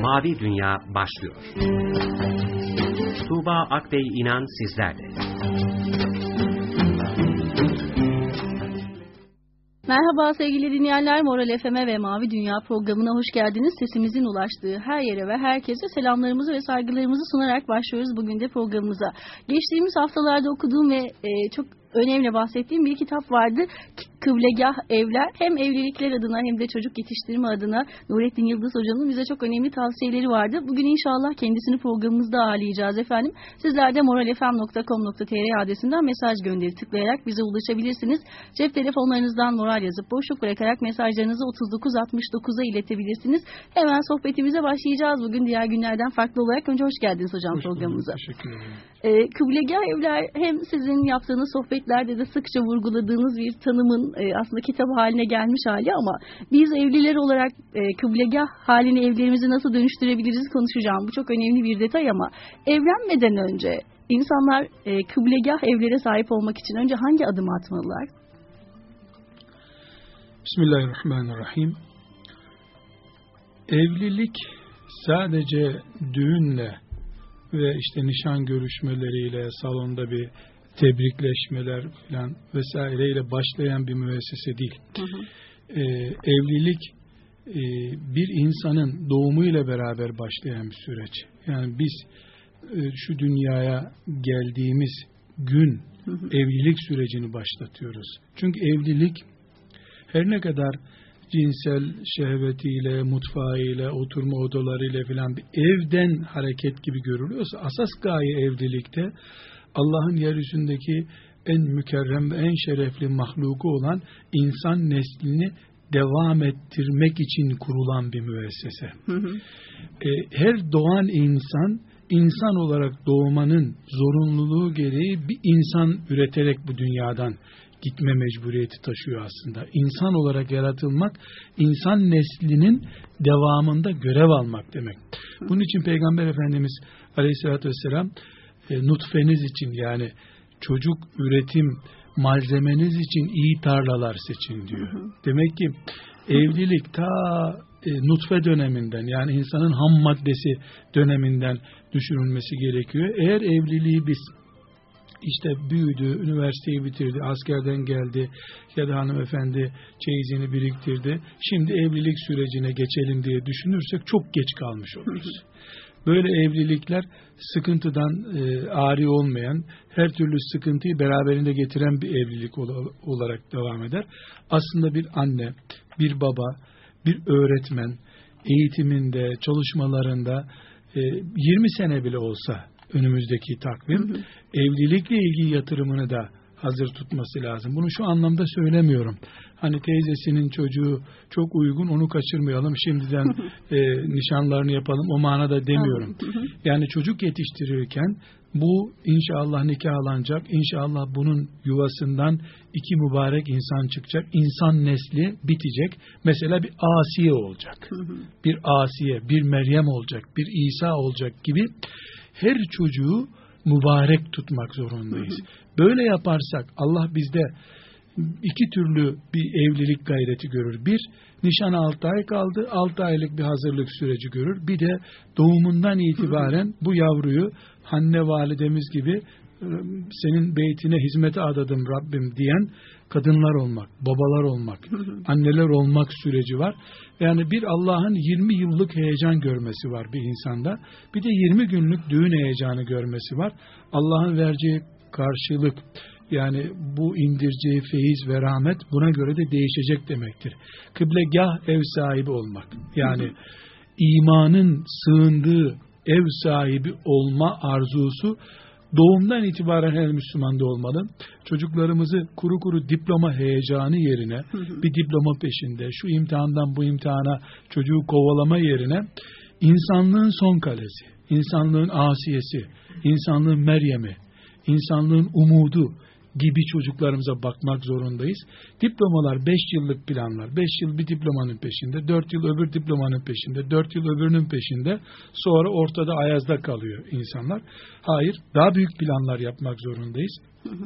Mavi Dünya başlıyor. Tuğba Akbey İnan sizlerle. Merhaba sevgili dinleyenler, Moral FM'e ve Mavi Dünya programına hoş geldiniz. Sesimizin ulaştığı her yere ve herkese selamlarımızı ve saygılarımızı sunarak başlıyoruz bugün de programımıza. Geçtiğimiz haftalarda okuduğum ve çok önemli bahsettiğim bir kitap vardı. Kıblegah Evler. Hem evlilikler adına hem de çocuk yetiştirme adına Nurettin Yıldız Hoca'nın bize çok önemli tavsiyeleri vardı. Bugün inşallah kendisini programımızda ağırlayacağız efendim. Sizler de moralfm.com.tr adresinden mesaj gönderi tıklayarak bize ulaşabilirsiniz. Cep telefonlarınızdan moral yazıp boşluk bırakarak mesajlarınızı 3969'a iletebilirsiniz. Hemen sohbetimize başlayacağız. Bugün diğer günlerden farklı olarak önce hoş geldiniz hocam programımıza. Teşekkür ederim. Kıblegah Evler hem sizin yaptığınız sohbetlerde de sıkça vurguladığınız bir tanımın aslında kitap haline gelmiş hali ama biz evliler olarak kıblegah haline evlerimizi nasıl dönüştürebiliriz konuşacağım. Bu çok önemli bir detay ama evlenmeden önce insanlar kıblegah evlere sahip olmak için önce hangi adımı atmalılar? Bismillahirrahmanirrahim. Evlilik sadece düğünle ve işte nişan görüşmeleriyle, salonda bir tebrikleşmeler falan vesaireyle başlayan bir müessese değil. Evlilik bir insanın doğumuyla beraber başlayan bir süreç. Yani biz şu dünyaya geldiğimiz gün evlilik sürecini başlatıyoruz. Çünkü evlilik her ne kadar cinsel şehvetiyle, mutfağıyla, oturma odalarıyla filan bir evden hareket gibi görülüyorsa asas gaye evlilikte Allah'ın yeryüzündeki en mükerrem ve en şerefli mahluku olan insan neslini devam ettirmek için kurulan bir müessese. Her doğan insan olarak doğmanın zorunluluğu gereği bir insan üreterek bu dünyadan gitme mecburiyeti taşıyor aslında. İnsan olarak yaratılmak, insan neslinin devamında görev almak demek. Bunun için Peygamber Efendimiz Aleyhisselatü Vesselam nutfeniz için yani çocuk üretim malzemeniz için iyi tarlalar seçin diyor. Demek ki evlilik ta nutfe döneminden yani insanın ham maddesi döneminden düşünülmesi gerekiyor. Eğer evliliği biz İşte büyüdü, üniversiteyi bitirdi, askerden geldi ya da hanımefendi çeyizini biriktirdi. Şimdi evlilik sürecine geçelim diye düşünürsek çok geç kalmış oluruz. Böyle evlilikler sıkıntıdan ari olmayan, her türlü sıkıntıyı beraberinde getiren bir evlilik olarak devam eder. Aslında bir anne, bir baba, bir öğretmen eğitiminde, çalışmalarında 20 sene bile olsa önümüzdeki takvim evlilikle ilgili yatırımını da hazır tutması lazım. Bunu şu anlamda söylemiyorum. Hani teyzesinin çocuğu çok uygun, onu kaçırmayalım, şimdiden nişanlarını yapalım, o manada demiyorum. Yani çocuk yetiştirirken bu inşallah nikahlanacak, inşallah bunun yuvasından 2 mübarek insan çıkacak, insan nesli bitecek. Mesela bir Asiye olacak, bir Asiye, bir Meryem olacak, bir İsa olacak gibi her çocuğu mübarek tutmak zorundayız. Böyle yaparsak Allah bizde 2 türlü bir evlilik gayreti görür. Bir, nişana 6 ay kaldı, 6 aylık bir hazırlık süreci görür. Bir de doğumundan itibaren bu yavruyu Hanne validemiz gibi senin beytine hizmete adadım Rabbim diyen kadınlar olmak, babalar olmak, anneler olmak süreci var. Yani bir Allah'ın 20 yıllık heyecan görmesi var bir insanda. Bir de 20 günlük düğün heyecanı görmesi var. Allah'ın vereceği karşılık, yani bu indireceği feyiz ve rahmet buna göre de değişecek demektir. Kıblegah ev sahibi olmak. Yani imanın sığındığı ev sahibi olma arzusu doğumdan itibaren her Müslümanda olmalı. Çocuklarımızı kuru kuru diploma heyecanı yerine bir diploma peşinde, şu imtihandan bu imtihana çocuğu kovalama yerine insanlığın son kalesi, insanlığın Asiyesi, insanlığın Meryem'i, insanlığın umudu gibi çocuklarımıza bakmak zorundayız. Diplomalar 5 yıllık planlar. 5 yıl bir diplomanın peşinde, 4 yıl öbür diplomanın peşinde, 4 yıl öbürünün peşinde. Sonra ortada ayazda kalıyor insanlar. Hayır, daha büyük planlar yapmak zorundayız.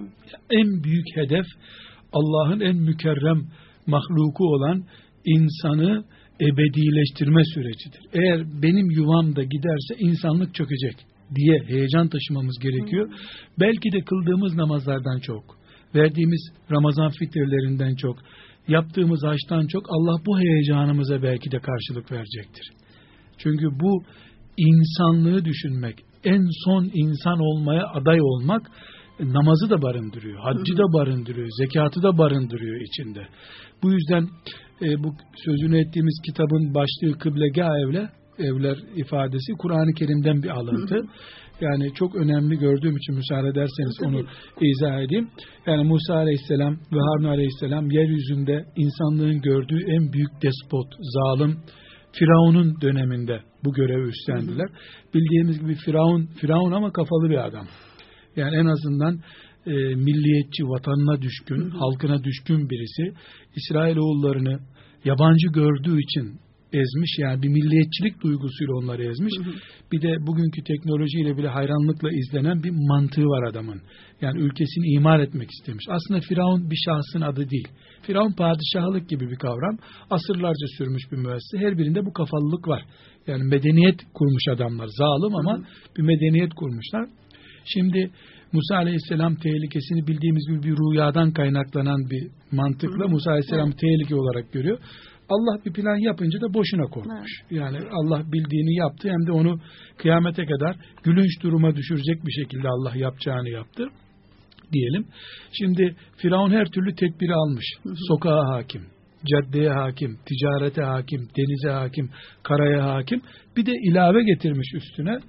En büyük hedef Allah'ın en mükerrem mahluku olan insanı ebedileştirme sürecidir. Eğer benim yuvam da giderse insanlık çökecek diye heyecan taşımamız gerekiyor. Belki de kıldığımız namazlardan çok, verdiğimiz Ramazan fitrelerinden çok, yaptığımız haçtan çok Allah bu heyecanımıza belki de karşılık verecektir. Çünkü bu insanlığı düşünmek, en son insan olmaya aday olmak namazı da barındırıyor, haccı da barındırıyor, zekatı da barındırıyor içinde. Bu yüzden bu sözünü ettiğimiz kitabın başlığı kıblegâh evler ifadesi Kur'an-ı Kerim'den bir alıntı. Yani çok önemli gördüğüm için müsaade ederseniz onu izah edeyim. Yani Musa Aleyhisselam ve Harun Aleyhisselam yeryüzünde insanlığın gördüğü en büyük despot, zalim Firavun'un döneminde bu görevi üstlendiler. Bildiğimiz gibi Firavun ama kafalı bir adam. Yani en azından milliyetçi, vatanına düşkün, halkına düşkün birisi. İsrailoğullarını yabancı gördüğü için ezmiş, yani bir milliyetçilik duygusuyla onları ezmiş. Bir de bugünkü teknolojiyle bile hayranlıkla izlenen bir mantığı var adamın. Yani ülkesini imar etmek istemiş. Aslında Firavun bir şahsın adı değil. Firavun padişahlık gibi bir kavram. Asırlarca sürmüş bir müessese. Her birinde bu kafalılık var. Yani medeniyet kurmuş adamlar. Zalim ama bir medeniyet kurmuşlar. Şimdi Musa Aleyhisselam tehlikesini bildiğimiz gibi bir rüyadan kaynaklanan bir mantıkla Musa Aleyhisselam tehlike olarak görüyor. Allah bir plan yapınca da boşuna korkmuş. Yani Allah bildiğini yaptı, hem de onu kıyamete kadar gülünç duruma düşürecek bir şekilde Allah yapacağını yaptı diyelim. Şimdi Firavun her türlü tedbiri almış. Sokağa hakim, caddeye hakim, ticarete hakim, denize hakim, karaya hakim. Bir de ilave getirmiş üstüne.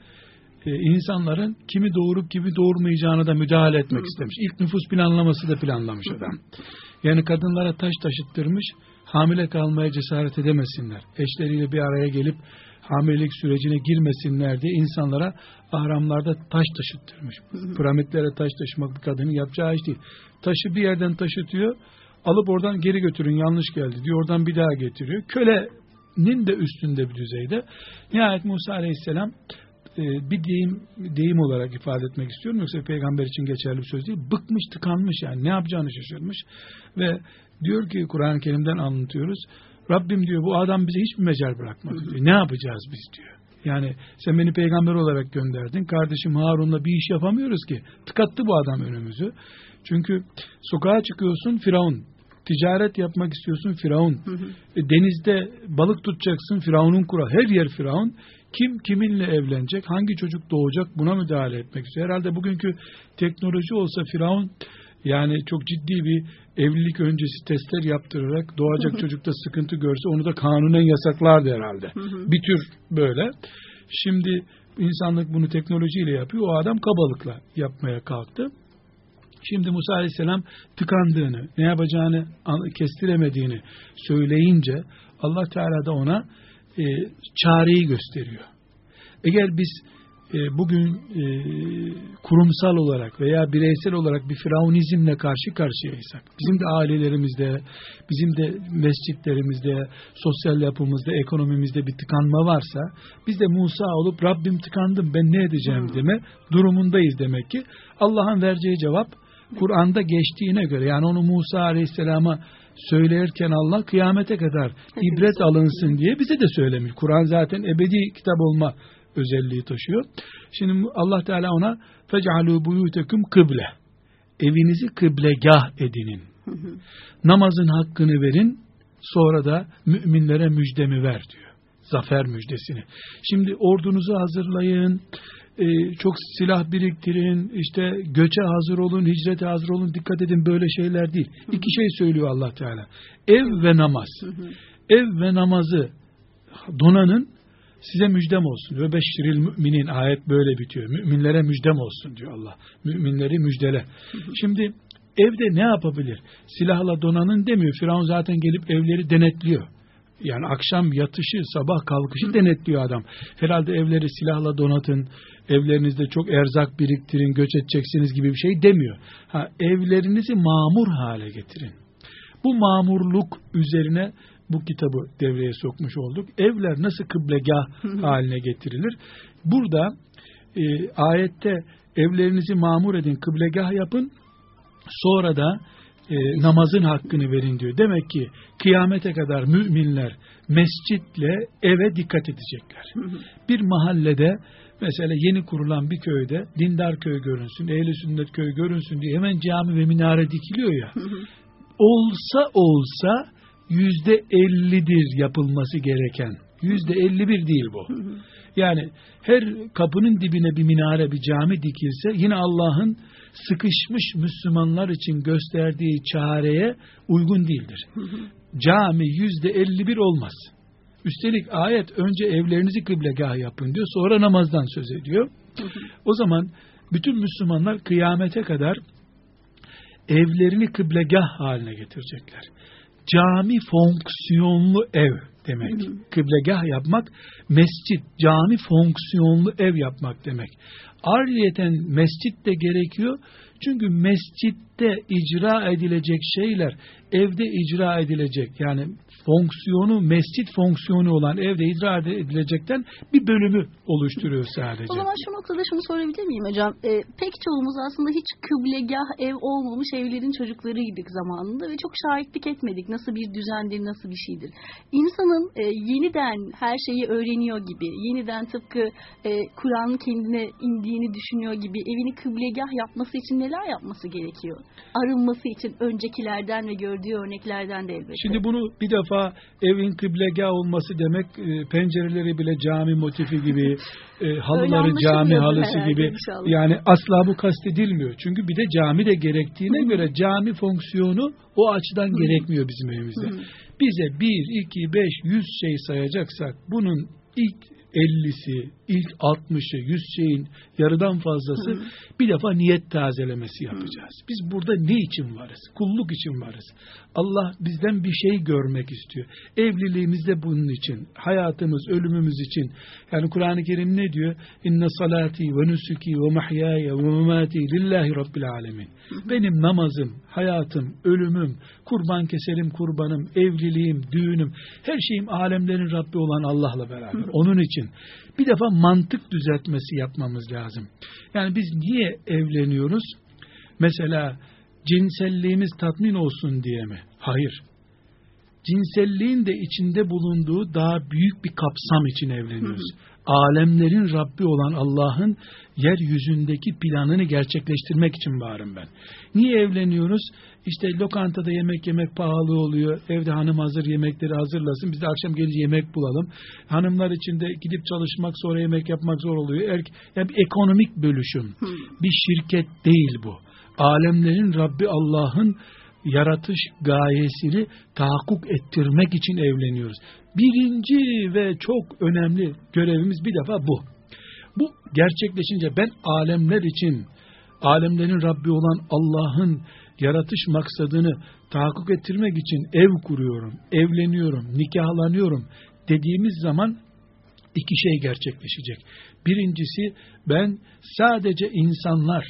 İnsanların kimi doğurup kimi doğurmayacağına da müdahale etmek istemiş. İlk nüfus planlaması da planlamış adam. Yani kadınlara taş taşıttırmış, hamile kalmaya cesaret edemesinler, eşleriyle bir araya gelip hamilelik sürecine girmesinler diye insanlara ahramlarda taş taşıttırmış. Piramitlere taş taşımak bir kadının yapacağı iş değil. Taşı bir yerden taşıtıyor, alıp oradan geri götürün, yanlış geldi diyor, oradan bir daha getiriyor. Kölenin de üstünde bir düzeyde. Nihayet Musa Aleyhisselam bir deyim olarak ifade etmek istiyorum, yoksa peygamber için geçerli bir söz değil. Bıkmış, tıkanmış, yani ne yapacağını şaşırmış ve diyor ki, Kur'an-ı Kerim'den anlatıyoruz, Rabbim diyor bu adam bize hiçbir mecal bırakmadı diyor. Ne yapacağız biz diyor. Yani sen beni peygamber olarak gönderdin, kardeşim Harun'la bir iş yapamıyoruz ki. Tıkattı bu adam önümüzü. Çünkü sokağa çıkıyorsun, Firavun. Ticaret yapmak istiyorsun, Firavun. Denizde balık tutacaksın, Firavun'un kuralı. Her yer Firavun. Kim kiminle evlenecek, hangi çocuk doğacak, buna müdahale etmek istiyor. Herhalde bugünkü teknoloji olsa Firavun yani çok ciddi bir evlilik öncesi testler yaptırarak doğacak çocukta sıkıntı görse onu da kanunen yasaklardı herhalde. Bir tür böyle. Şimdi insanlık bunu teknolojiyle yapıyor. O adam kabalıkla yapmaya kalktı. Şimdi Musa Aleyhisselam tıkandığını, ne yapacağını kestiremediğini söyleyince Allah Teala da ona çareyi gösteriyor. Eğer biz bugün kurumsal olarak veya bireysel olarak bir firavunizmle karşı karşıyaysak, bizim de ailelerimizde, bizim de mescitlerimizde, sosyal yapımızda, ekonomimizde bir tıkanma varsa, biz de Musa olup Rabbim tıkandım ben ne edeceğim deme durumundayız demek ki. Allah'ın vereceği cevap Kur'an'da geçtiğine göre, yani onu Musa Aleyhisselam'a söylerken Allah kıyamete kadar ibret alınsın diye bize de söylemiş. Kur'an zaten ebedi kitap olma özelliği taşıyor. Şimdi Allah Teala ona fec'alû buyûtekum kıble, evinizi kıblegah edinin. Namazın hakkını verin, sonra da müminlere müjdemi ver diyor. Zafer müjdesini. Şimdi ordunuzu hazırlayın, çok silah biriktirin, işte göçe hazır olun, hicrete hazır olun, dikkat edin, böyle şeyler değil. İki şey söylüyor Allah Teala. Ev ve namaz. Ev ve namazı donanın, size müjdem olsun. Ve beşşiril müminin, ayet böyle bitiyor. Müminlere müjdem olsun diyor Allah. Müminleri müjdele. Şimdi evde ne yapabilir? Silahla donanın demiyor. Firavun zaten gelip evleri denetliyor. Yani akşam yatışı, sabah kalkışı denetliyor adam. Herhalde evleri silahla donatın, evlerinizde çok erzak biriktirin, göç edeceksiniz gibi bir şey demiyor. Evlerinizi mamur hale getirin. Bu mamurluk üzerine bu kitabı devreye sokmuş olduk. Evler nasıl kıblegah haline getirilir? Burada ayette evlerinizi mamur edin, kıblegah yapın. Sonra da namazın hakkını verin diyor. Demek ki kıyamete kadar müminler mescitle eve dikkat edecekler. Bir mahallede mesela yeni kurulan bir köyde dindar köy görünsün, ehl-i sünnet köy görünsün diye hemen cami ve minare dikiliyor ya. Olsa %50'dir yapılması gereken. %51 değil bu. Yani her kapının dibine bir minare, bir cami dikilse yine Allah'ın sıkışmış Müslümanlar için gösterdiği çareye uygun değildir. Cami %51 olmaz. Üstelik ayet önce evlerinizi kıblegah yapın diyor, sonra namazdan söz ediyor. O zaman bütün Müslümanlar kıyamete kadar evlerini kıblegah haline getirecekler. Cami fonksiyonlu ev demek. Kıblegah yapmak, mescit, cami fonksiyonlu ev yapmak demek. Ayrıyeten mescit de gerekiyor. Çünkü mescitte icra edilecek şeyler evde icra edilecek. Yani fonksiyonu, mescit fonksiyonu olan evde icra edilecekten bir bölümü oluşturuyor sadece. O zaman şu noktada şunu sorabilir miyim hocam? Pek çoğumuz aslında hiç kıblegah ev olmamış evlerin çocuklarıydık zamanında ve çok şahitlik etmedik. Nasıl bir düzendir, nasıl bir şeydir. İnsanın yeniden her şeyi öğreniyor gibi, yeniden tıpkı Kur'an'ın kendine indiğini düşünüyor gibi evini kıblegah yapması için neler yapması gerekiyor? Arınması için öncekilerden ve gördüğü örneklerden de elbette. Şimdi bunu bir defa evin kıblegah olması demek pencereleri bile cami motifi gibi, halıları cami halısı gibi inşallah. Yani asla bu kastedilmiyor. Çünkü bir de cami de gerektiğine göre cami fonksiyonu o açıdan gerekmiyor bizim evimizde. Bize 1, 2, 5, 100 şey sayacaksak bunun ilk 50'si, ilk 60'ı, 100 şeyin yarıdan fazlası bir defa niyet tazelemesi yapacağız. Biz burada ne için varız? Kulluk için varız. Allah bizden bir şey görmek istiyor. Evliliğimiz de bunun için. Hayatımız, ölümümüz için. Yani Kur'an-ı Kerim ne diyor? İnne salati ve nusuki ve mahyaya ve memati lillahi rabbil alemin. Benim namazım, hayatım, ölümüm, kurban keserim kurbanım, evliliğim, düğünüm, her şeyim alemlerin Rabbi olan Allah'la beraber. Onun için bir defa mantık düzeltmesi yapmamız lazım. Yani biz niye evleniyoruz? Mesela cinselliğimiz tatmin olsun diye mi? Hayır. Cinselliğin de içinde bulunduğu daha büyük bir kapsam için evleniyoruz. Alemlerin Rabbi olan Allah'ın yeryüzündeki planını gerçekleştirmek için varım ben. Niye evleniyoruz? İşte lokantada yemek yemek pahalı oluyor. Evde hanım hazır yemekleri hazırlasın. Biz de akşam gelince yemek bulalım. Hanımlar için de gidip çalışmak, sonra yemek yapmak zor oluyor. Yani bir ekonomik bölüşüm. Bir şirket değil bu. Alemlerin Rabbi Allah'ın yaratış gayesini tahakkuk ettirmek için evleniyoruz. Birinci ve çok önemli görevimiz bir defa bu. Bu gerçekleşince ben alemler için, alemlerin Rabbi olan Allah'ın yaratış maksadını tahakkuk ettirmek için ev kuruyorum, evleniyorum, nikahlanıyorum dediğimiz zaman iki şey gerçekleşecek. Birincisi, ben sadece insanlar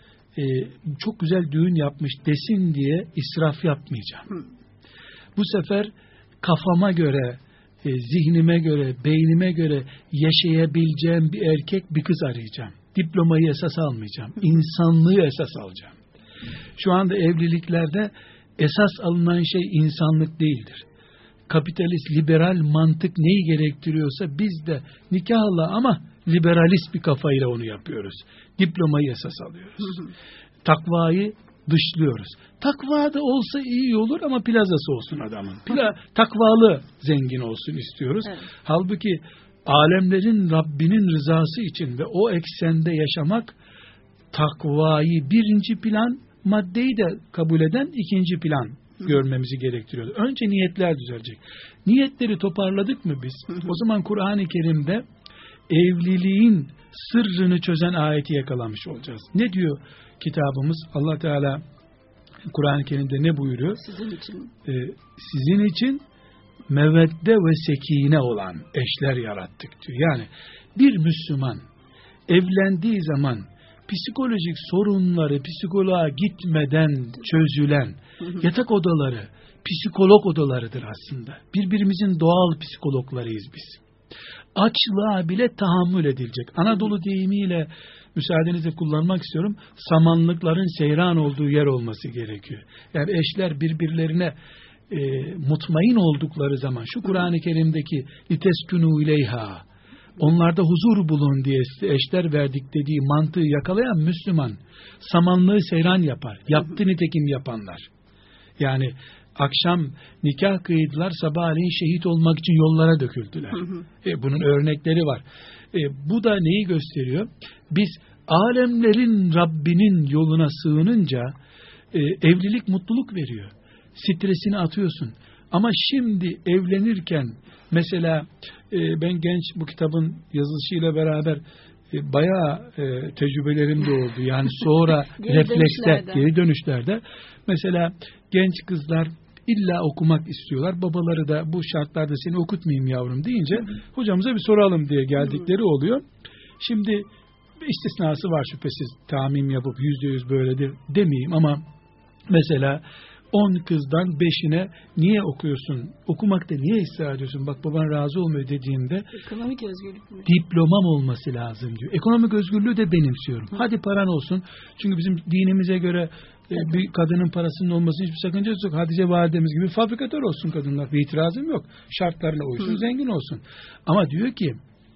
çok güzel düğün yapmış desin diye israf yapmayacağım. Bu sefer kafama göre, zihnime göre, beynime göre yaşayabileceğim bir erkek, bir kız arayacağım. Diplomayı esas almayacağım. İnsanlığı esas alacağım. Şu anda evliliklerde esas alınan şey insanlık değildir. Kapitalist, liberal mantık neyi gerektiriyorsa biz de nikahla ama liberalist bir kafayla onu yapıyoruz. Diplomayı esas alıyoruz. Takvayı dışlıyoruz. Takva da olsa iyi olur ama plazası olsun adamın. Takvalı zengin olsun istiyoruz. Evet. Halbuki alemlerin Rabbinin rızası için ve o eksende yaşamak takvayı birinci plan, maddeyi de kabul eden ikinci plan görmemizi gerektiriyor. Önce niyetler düzelecek. Niyetleri toparladık mı biz? O zaman Kur'an-ı Kerim'de evliliğin sırrını çözen ayeti yakalamış olacağız. Ne diyor kitabımız? Allah Teala Kur'an-ı Kerim'de ne buyuruyor? Sizin için mevedde ve sekine olan eşler yarattık diyor. Yani bir Müslüman evlendiği zaman psikolojik sorunları psikoloğa gitmeden çözülen yatak odaları psikolog odalarıdır aslında. Birbirimizin doğal psikologlarıyız biz. Açlığa bile tahammül edilecek. Anadolu deyimiyle müsaadenizle kullanmak istiyorum. Samanlıkların seyran olduğu yer olması gerekiyor. Yani eşler birbirlerine mutmain oldukları zaman şu Kur'an-ı Kerim'deki liteskunu ileyha, onlarda huzur bulun diye eşler verdik dediği mantığı yakalayan Müslüman samanlığı seyran yapar. Yaptı nitekim yapanlar. Yani akşam nikah kıydılar, sabahleyin şehit olmak için yollara döküldüler. Bunun örnekleri var. Bu da neyi gösteriyor? Biz alemlerin Rabbinin yoluna sığınınca evlilik mutluluk veriyor. Stresini atıyorsun. Ama şimdi evlenirken mesela ben genç bu kitabın yazılışıyla beraber bayağı tecrübelerim de oldu. Yani sonra refleksler, geri dönüşlerde mesela genç kızlar illa okumak istiyorlar. Babaları da bu şartlarda seni okutmayayım yavrum deyince hocamıza bir soralım diye geldikleri oluyor. Şimdi istisnası var şüphesiz. Tahmin yapıp %100 böyledir demeyeyim ama mesela 10 kızdan 5'ine niye okuyorsun? Okumakta niye ısrar ediyorsun? Bak baban razı olmuyor dediğinde ekonomik özgürlük mü? Diplomam olması lazım diyor. Ekonomik özgürlüğü de benimsiyorum. Hadi paran olsun. Çünkü bizim dinimize göre bir kadının parasının olmasının hiçbir sakıncası yok. Hatice validemiz gibi fabrikatör olsun kadınlar. Bir itirazım yok. Şartlarına uysun, zengin olsun. Ama diyor ki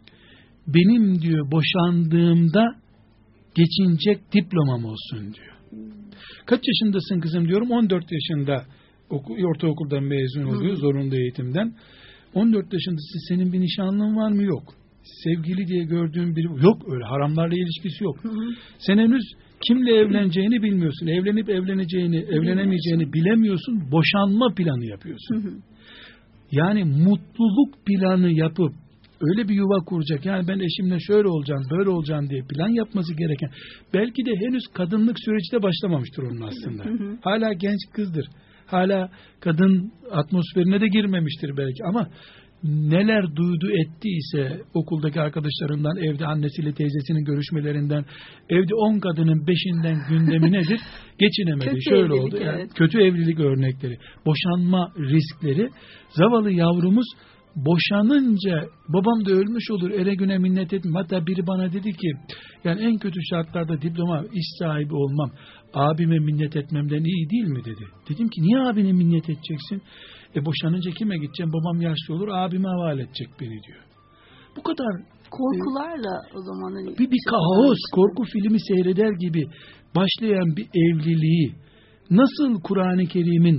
benim diyor boşandığımda geçinecek diplomam olsun diyor. Kaç yaşındasın kızım diyorum. 14 yaşında ortaokuldan mezun oluyor zorunlu eğitimden. 14 yaşındasın, senin bir nişanlın var mı? Yok. Sevgili diye gördüğün biri yok, öyle haramlarla ilişkisi yok. Sen henüz kimle evleneceğini bilmiyorsun. Evlenip evlenemeyeceğini bilemiyorsun. Boşanma planı yapıyorsun. Yani mutluluk planı yapıp öyle bir yuva kuracak. Yani ben eşimle şöyle olacağım, böyle olacağım diye plan yapması gereken. Belki de henüz kadınlık süreci de başlamamıştır onun aslında. Hala genç kızdır. Hala kadın atmosferine de girmemiştir belki ama neler duydu ettiyse okuldaki arkadaşlarından, evde annesiyle teyzesinin görüşmelerinden, evde 10 kadının 5'inden gündemi nedir? Geçinemedi. Kötü şöyle evlilik, oldu. Yani evet. kötü evlilik örnekleri, boşanma riskleri. Zavallı yavrumuz boşanınca babam da ölmüş olur, ele güne minnet etmem. Hatta biri bana dedi ki yani en kötü şartlarda diploma, iş sahibi olmam abime minnet etmemden iyi değil mi dedi. Dedim ki niye abine minnet edeceksin? Boşanınca kime gideceğim? Babam yaşlı olur, abime havale edecek beni diyor. Bu kadar korkularla o zaman hani bir kaos, korku filmi seyreder gibi başlayan bir evliliği nasıl Kur'an-ı Kerim'in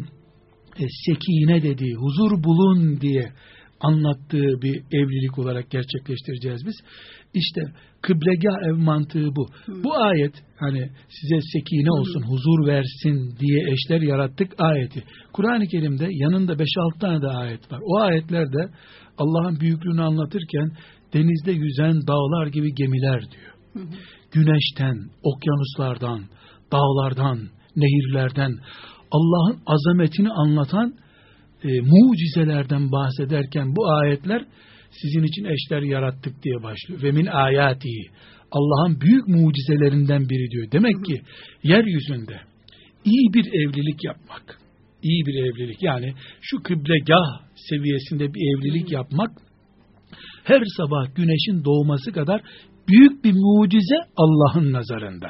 sekine dediği, huzur bulun diye anlattığı bir evlilik olarak gerçekleştireceğiz biz. İşte kıblegah ev mantığı bu. Bu ayet hani size sekine olsun, huzur versin diye eşler yarattık ayeti. Kur'an-ı Kerim'de yanında 5-6 tane de ayet var. O ayetlerde Allah'ın büyüklüğünü anlatırken denizde yüzen dağlar gibi gemiler diyor. Güneşten, okyanuslardan, dağlardan, nehirlerden Allah'ın azametini anlatan mucizelerden bahsederken bu ayetler sizin için eşler yarattık diye başlıyor. Ve min ayati, Allah'ın büyük mucizelerinden biri diyor. Demek ki yeryüzünde iyi bir evlilik yapmak, iyi bir evlilik yani şu kıblegah seviyesinde bir evlilik yapmak her sabah güneşin doğması kadar büyük bir mucize Allah'ın nazarında.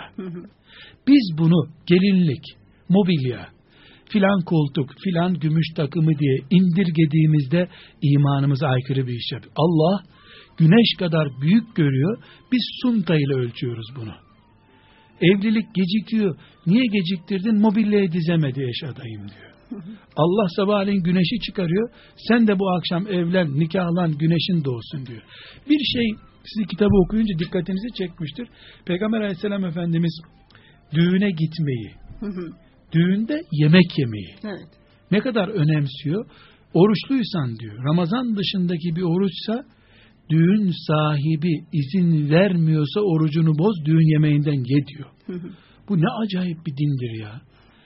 Biz bunu gelinlik, mobilya, filan koltuk, filan gümüş takımı diye indirgediğimizde imanımıza aykırı bir iş yapıyor. Allah güneş kadar büyük görüyor, biz suntayla ölçüyoruz bunu. Evlilik gecikiyor. Niye geciktirdin? Mobilyayı dizemedi eş adayım diyor. Allah sabahleyin güneşi çıkarıyor. Sen de bu akşam evlen, nikahlan, güneşin doğsun diyor. Bir şey sizi kitabı okuyunca dikkatinizi çekmiştir. Peygamber Aleyhisselam Efendimiz düğüne gitmeyi, düğünde yemek yemeyi ne kadar önemsiyor? Oruçluysan diyor, Ramazan dışındaki bir oruçsa düğün sahibi izin vermiyorsa orucunu boz, düğün yemeğinden ye diyor. Bu ne acayip bir dindir ya.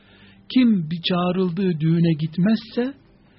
Kim bir çağrıldığı düğüne gitmezse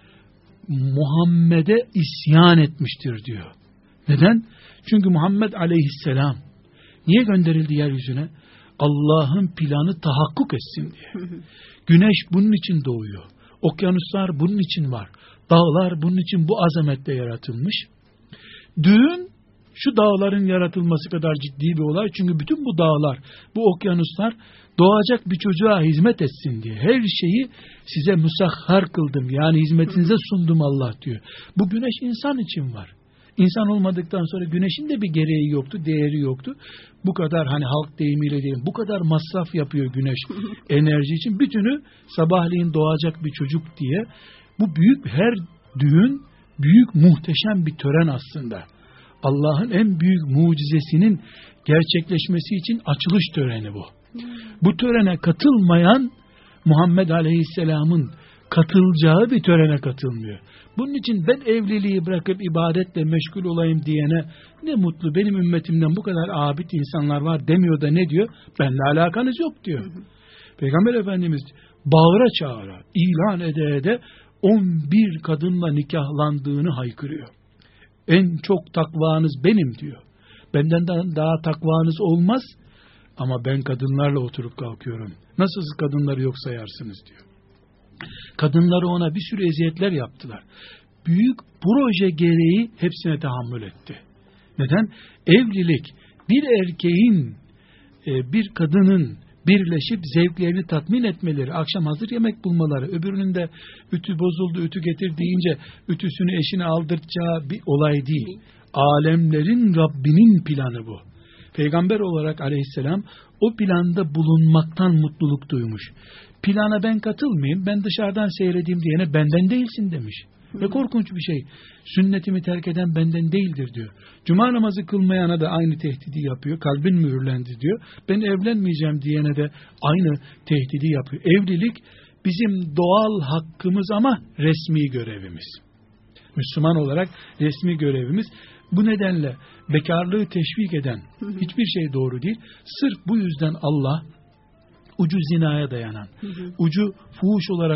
Muhammed'e isyan etmiştir diyor. Neden? Çünkü Muhammed Aleyhisselam niye gönderildi yeryüzüne? Allah'ın planı tahakkuk etsin diye. Güneş bunun için doğuyor. Okyanuslar bunun için var. Dağlar bunun için bu azametle yaratılmış. Düğün şu dağların yaratılması kadar ciddi bir olay. Çünkü bütün bu dağlar, bu okyanuslar doğacak bir çocuğa hizmet etsin diye. Her şeyi size musahhar kıldım. Yani hizmetinize sundum Allah diyor. Bu güneş insan için var. İnsan olmadıktan sonra güneşin de bir gereği yoktu, değeri yoktu. Bu kadar hani halk deyimiyle diyelim, bu kadar masraf yapıyor güneş enerji için. Bütünü sabahleyin doğacak bir çocuk diye. Bu büyük, her düğün büyük, muhteşem bir tören aslında. Allah'ın en büyük mucizesinin gerçekleşmesi için açılış töreni bu. Bu törene katılmayan Muhammed Aleyhisselam'ın katılacağı bir törene katılmıyor. Bunun için ben evliliği bırakıp ibadetle meşgul olayım diyene ne mutlu, benim ümmetimden bu kadar abid insanlar var demiyor da ne diyor? Benimle alakanız yok diyor. Peygamber Efendimiz bağıra çağıra, ilan ede 11 kadınla nikahlandığını haykırıyor. En çok takvanız benim diyor. Benden daha takvanız olmaz ama ben kadınlarla oturup kalkıyorum. Nasıl kadınları yok sayarsınız diyor. Kadınları ona bir sürü eziyetler yaptılar. Büyük proje gereği hepsine tahammül etti. Neden? Evlilik bir erkeğin, bir kadının birleşip zevklerini tatmin etmeleri, akşam hazır yemek bulmaları, öbürünün de ütü bozuldu, ütü getir deyince ütüsünü eşine aldırtacağı bir olay değil. Alemlerin Rabbinin planı bu. Peygamber olarak aleyhisselam o planda bulunmaktan mutluluk duymuş. Plana ben katılmayayım, ben dışarıdan seyredeyim diyene benden değilsin demiş. Ne korkunç bir şey. Sünnetimi terk eden benden değildir diyor. Cuma namazı kılmayana da aynı tehdidi yapıyor. Kalbin mühürlendi diyor. Ben evlenmeyeceğim diyene de aynı tehdidi yapıyor. Evlilik bizim doğal hakkımız ama resmi görevimiz. Müslüman olarak resmi görevimiz. Bu nedenle bekarlığı teşvik eden hiçbir şey doğru değil. Sırf bu yüzden Allah ucu zinaya dayanan, ucu fuhuş olarak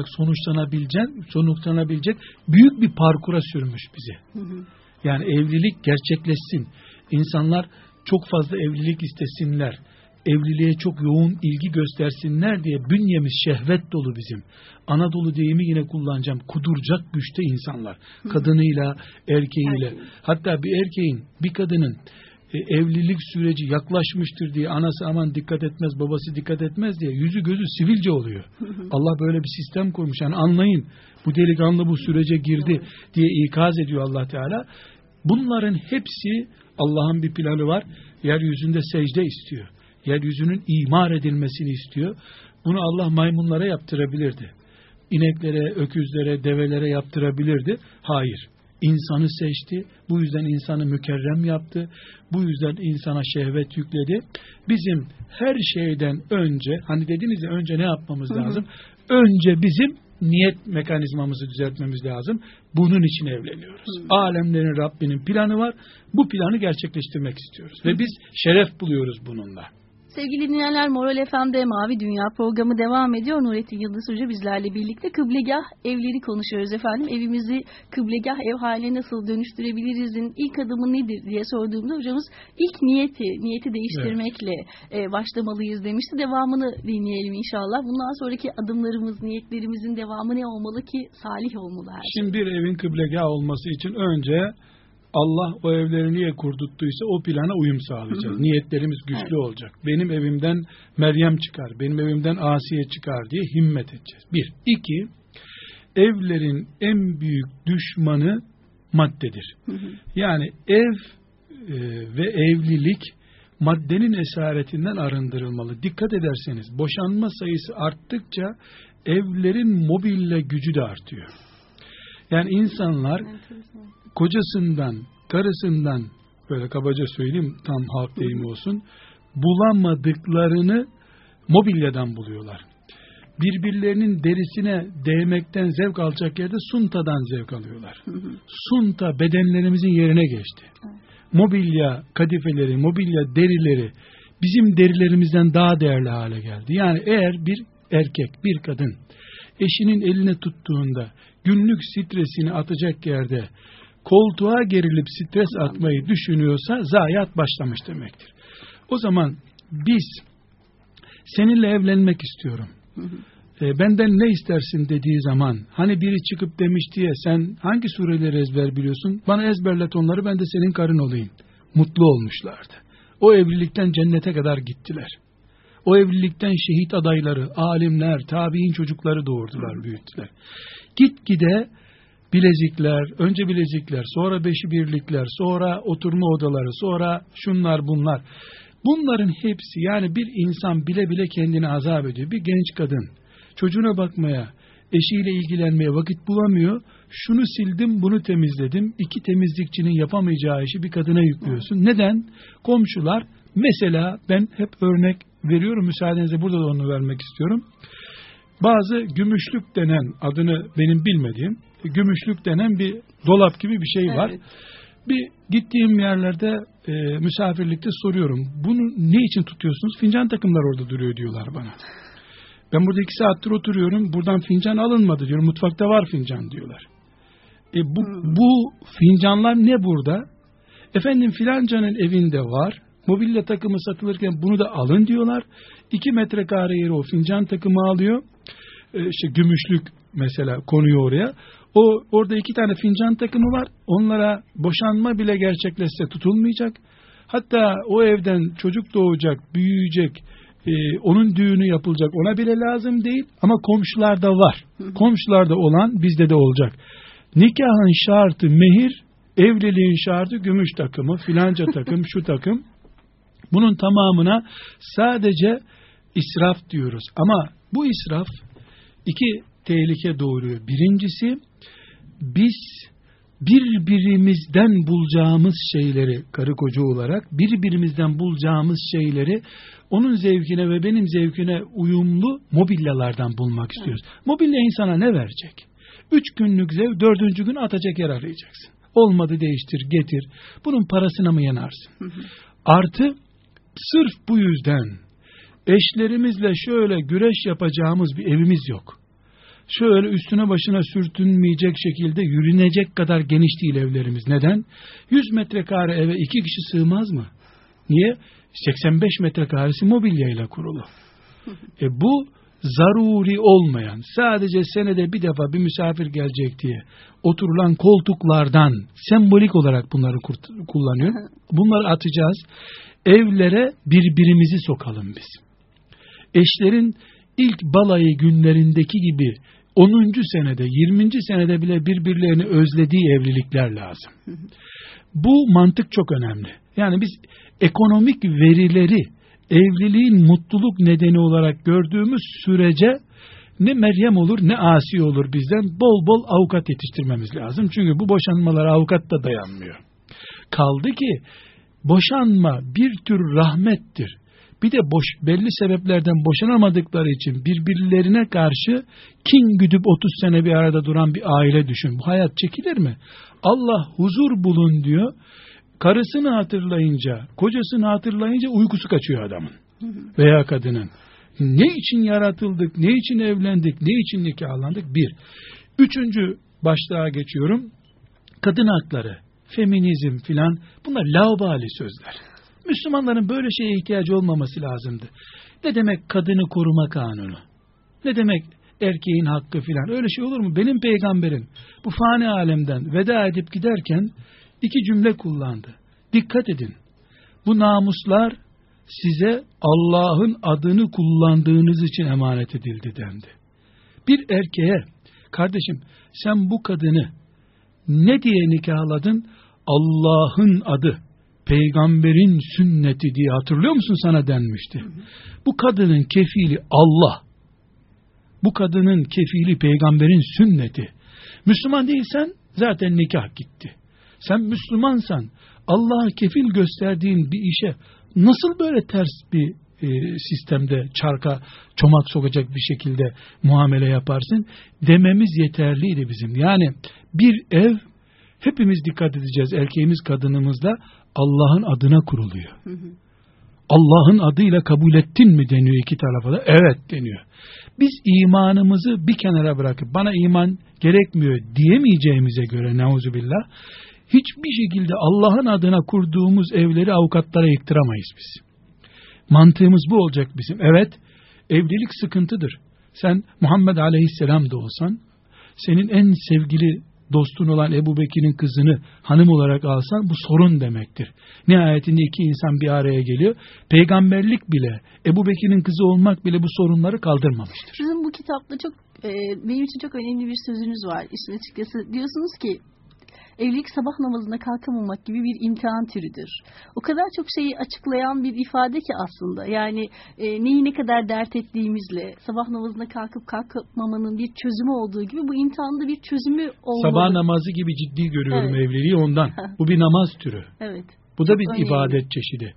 sonuçlanabilecek büyük bir parkura sürmüş bizi. Yani evlilik gerçekleşsin. İnsanlar çok fazla evlilik istesinler. Evliliğe çok yoğun ilgi göstersinler diye bünyemiz şehvet dolu bizim. Anadolu deyimi yine kullanacağım. Kuduracak güçte insanlar. Kadınıyla, erkeğiyle. Hatta bir erkeğin, bir kadının evlilik süreci yaklaşmıştır diye anası aman dikkat etmez, babası dikkat etmez diye yüzü gözü sivilce oluyor. Allah böyle bir sistem kurmuş. Yani anlayın, bu delikanlı bu sürece girdi diye ikaz ediyor Allah Teala. Bunların hepsi Allah'ın bir planı var. Yeryüzünde secde istiyor. Yeryüzünün imar edilmesini istiyor. Bunu Allah maymunlara yaptırabilirdi. İneklere, öküzlere, develere yaptırabilirdi. Hayır. İnsanı seçti. Bu yüzden insanı mükerrem yaptı. Bu yüzden insana şehvet yükledi. Bizim her şeyden önce, hani dediniz ya önce ne yapmamız lazım? Önce bizim niyet mekanizmamızı düzeltmemiz lazım. Bunun için evleniyoruz. Alemlerin Rabbinin planı var. Bu planı gerçekleştirmek istiyoruz. Ve biz şeref buluyoruz bununla. Sevgili dinleyenler, Moral FM'de Mavi Dünya programı devam ediyor. Nurettin Yıldız Hoca bizlerle birlikte kıblegah evleri konuşuyoruz efendim. Evimizi kıblegah ev haline nasıl dönüştürebiliriz'in ilk adımı nedir diye sorduğumda hocamız ilk niyeti değiştirmekle başlamalıyız demişti. Devamını dinleyelim inşallah. Bundan sonraki adımlarımız, niyetlerimizin devamı ne olmalı ki salih olmalı her şey? Şimdi bir evin kıblegah olması için önce Allah o evleri niye kurduttuysa o plana uyum sağlayacağız. Niyetlerimiz güçlü olacak. Benim evimden Meryem çıkar, benim evimden Asiye çıkar diye himmet edeceğiz. Bir. İki, evlerin en büyük düşmanı maddedir. Yani ev ve evlilik maddenin esaretinden arındırılmalı. Dikkat ederseniz boşanma sayısı arttıkça evlerin mobille gücü de artıyor. Yani insanlar kocasından, karısından, böyle kabaca söyleyeyim tam halk deyimi olsun, bulamadıklarını mobilyadan buluyorlar. Birbirlerinin derisine değmekten zevk alacak yerde suntadan zevk alıyorlar. Sunta bedenlerimizin yerine geçti. Mobilya kadifeleri, mobilya derileri bizim derilerimizden daha değerli hale geldi. Yani eğer bir erkek, bir kadın eşinin eline tuttuğunda günlük stresini atacak yerde koltuğa gerilip stres atmayı düşünüyorsa zayiat başlamış demektir. O zaman biz seninle evlenmek istiyorum. Benden ne istersin dediği zaman hani biri çıkıp demiş diye sen hangi sureleri ezber biliyorsun? Bana ezberlet onları, ben de senin karın olayım. mutlu olmuşlardı. O evlilikten cennete kadar gittiler. O evlilikten şehit adayları, alimler, tabiin çocukları doğurdular, büyüttüler. Gitgide bilezikler, önce bilezikler, sonra beşi birlikler, sonra oturma odaları, sonra şunlar bunlar. Bunların hepsi, yani bir insan bile bile kendini azap ediyor. Bir genç kadın çocuğuna bakmaya, eşiyle ilgilenmeye vakit bulamıyor. Şunu sildim, bunu temizledim. İki temizlikçinin yapamayacağı işi bir kadına yüklüyorsun. Neden? Komşular, mesela ben hep örnek veriyorum, müsaadenizle burada da onu vermek istiyorum. Bazı gümüşlük denen, adını benim bilmediğim, gümüşlük denen bir dolap gibi bir şey var. Evet. Bir gittiğim yerlerde misafirlikte soruyorum. Bunu ne için tutuyorsunuz? Fincan takımlar orada duruyor diyorlar bana. Ben burada 2 saattir oturuyorum. Buradan fincan alınmadı diyorum. Mutfakta var fincan diyorlar. Bu fincanlar ne burada? Efendim filancanın evinde var. Mobilya takımı satılırken bunu da alın diyorlar. 2 metrekare yeri o fincan takımı alıyor. İşte gümüşlük mesela konuyor oraya. Orada 2 tane fincan takımı var. Onlara boşanma bile gerçekleşse tutulmayacak. Hatta o evden çocuk doğacak, büyüyecek, onun düğünü yapılacak, ona bile lazım değil. Ama komşularda var. Komşularda olan bizde de olacak. Nikahın şartı mehir, evliliğin şartı gümüş takımı, filanca takım, şu takım. Bunun tamamına sadece israf diyoruz. Ama bu israf 2 tehlike doğuruyor. Birincisi, biz birbirimizden bulacağımız şeyleri, karı koca olarak birbirimizden bulacağımız şeyleri onun zevkine ve benim zevkine uyumlu mobilyalardan bulmak istiyoruz. Mobilya insana ne verecek? 3 günlük zevk, 4. gün atacak yer arayacaksın. Olmadı değiştir, getir. Bunun parasına mı yanarsın? Artı, sırf bu yüzden eşlerimizle şöyle güreş yapacağımız bir evimiz yok. Şöyle üstüne başına sürtünmeyecek şekilde yürünecek kadar geniş değil evlerimiz. Neden? 100 metrekare eve 2 kişi sığmaz mı? Niye? 85 metrekaresi mobilyayla kurulu. Bu zaruri olmayan, sadece senede bir defa bir misafir gelecek diye oturulan koltuklardan sembolik olarak bunları kullanıyor. Bunları atacağız. Evlere birbirimizi sokalım biz. Eşlerin ilk balayı günlerindeki gibi 10. senede, 20. senede bile birbirlerini özlediği evlilikler lazım. Bu mantık çok önemli. Yani biz ekonomik verileri evliliğin mutluluk nedeni olarak gördüğümüz sürece ne Meryem olur ne Asi olur bizden, bol bol avukat yetiştirmemiz lazım. Çünkü bu boşanmalara avukat da dayanmıyor. Kaldı ki boşanma bir tür rahmettir. Bir de belli sebeplerden boşanamadıkları için birbirlerine karşı kin güdüp 30 sene bir arada duran bir aile düşün. Bu hayat çekilir mi? Allah huzur bulun diyor. Karısını hatırlayınca, kocasını hatırlayınca uykusu kaçıyor adamın veya kadının. Ne için yaratıldık, ne için evlendik, ne için nikahlandık? 1. 3. başlığa geçiyorum. Kadın hakları, feminizm filan, bunlar laubali sözler. Müslümanların böyle şeye ihtiyacı olmaması lazımdı. Ne demek kadını koruma kanunu? Ne demek erkeğin hakkı filan? Öyle şey olur mu? Benim peygamberim bu fani alemden veda edip giderken 2 cümle kullandı. Dikkat edin. Bu namuslar size Allah'ın adını kullandığınız için emanet edildi dendi. Bir erkeğe, kardeşim sen bu kadını ne diye nikahladın? Allah'ın adı, peygamberin sünneti diye, hatırlıyor musun sana denmişti. Bu kadının kefili Allah. Bu kadının kefili peygamberin sünneti. Müslüman değilsen zaten nikah gitti. Sen Müslümansan Allah'a kefil gösterdiğin bir işe nasıl böyle ters bir sistemde çarka çomak sokacak bir şekilde muamele yaparsın dememiz yeterliydi bizim. Yani bir ev, hepimiz dikkat edeceğiz, erkeğimiz kadınımız da Allah'ın adına kuruluyor. Allah'ın adıyla kabul ettin mi deniyor iki tarafa da. Evet deniyor. Biz imanımızı bir kenara bırakıp bana iman gerekmiyor diyemeyeceğimize göre neuzubillah, hiçbir şekilde Allah'ın adına kurduğumuz evleri avukatlara yıktıramayız biz. Mantığımız bu olacak bizim. Evet, evlilik sıkıntıdır. Sen Muhammed Aleyhisselam da olsan, senin en sevgili dostun olan Ebu Bekir'in kızını hanım olarak alsan bu sorun demektir. Nihayetinde iki insan bir araya geliyor. Peygamberlik bile, Ebu Bekir'in kızı olmak bile bu sorunları kaldırmamıştır. Sizin bu kitapta benim için çok önemli bir sözünüz var. İşin açıkçası diyorsunuz ki evlilik sabah namazına kalkamamak gibi bir imtihan türüdür. O kadar çok şeyi açıklayan bir ifade ki aslında. Yani neyi ne kadar dert ettiğimizle sabah namazına kalkıp kalkmamanın bir çözümü olduğu gibi bu imtihanda bir çözümü olmalı. Sabah namazı gibi ciddi görüyorum evliliği ondan. Bu bir namaz türü. Evet. Bu da bir ibadet çeşidi.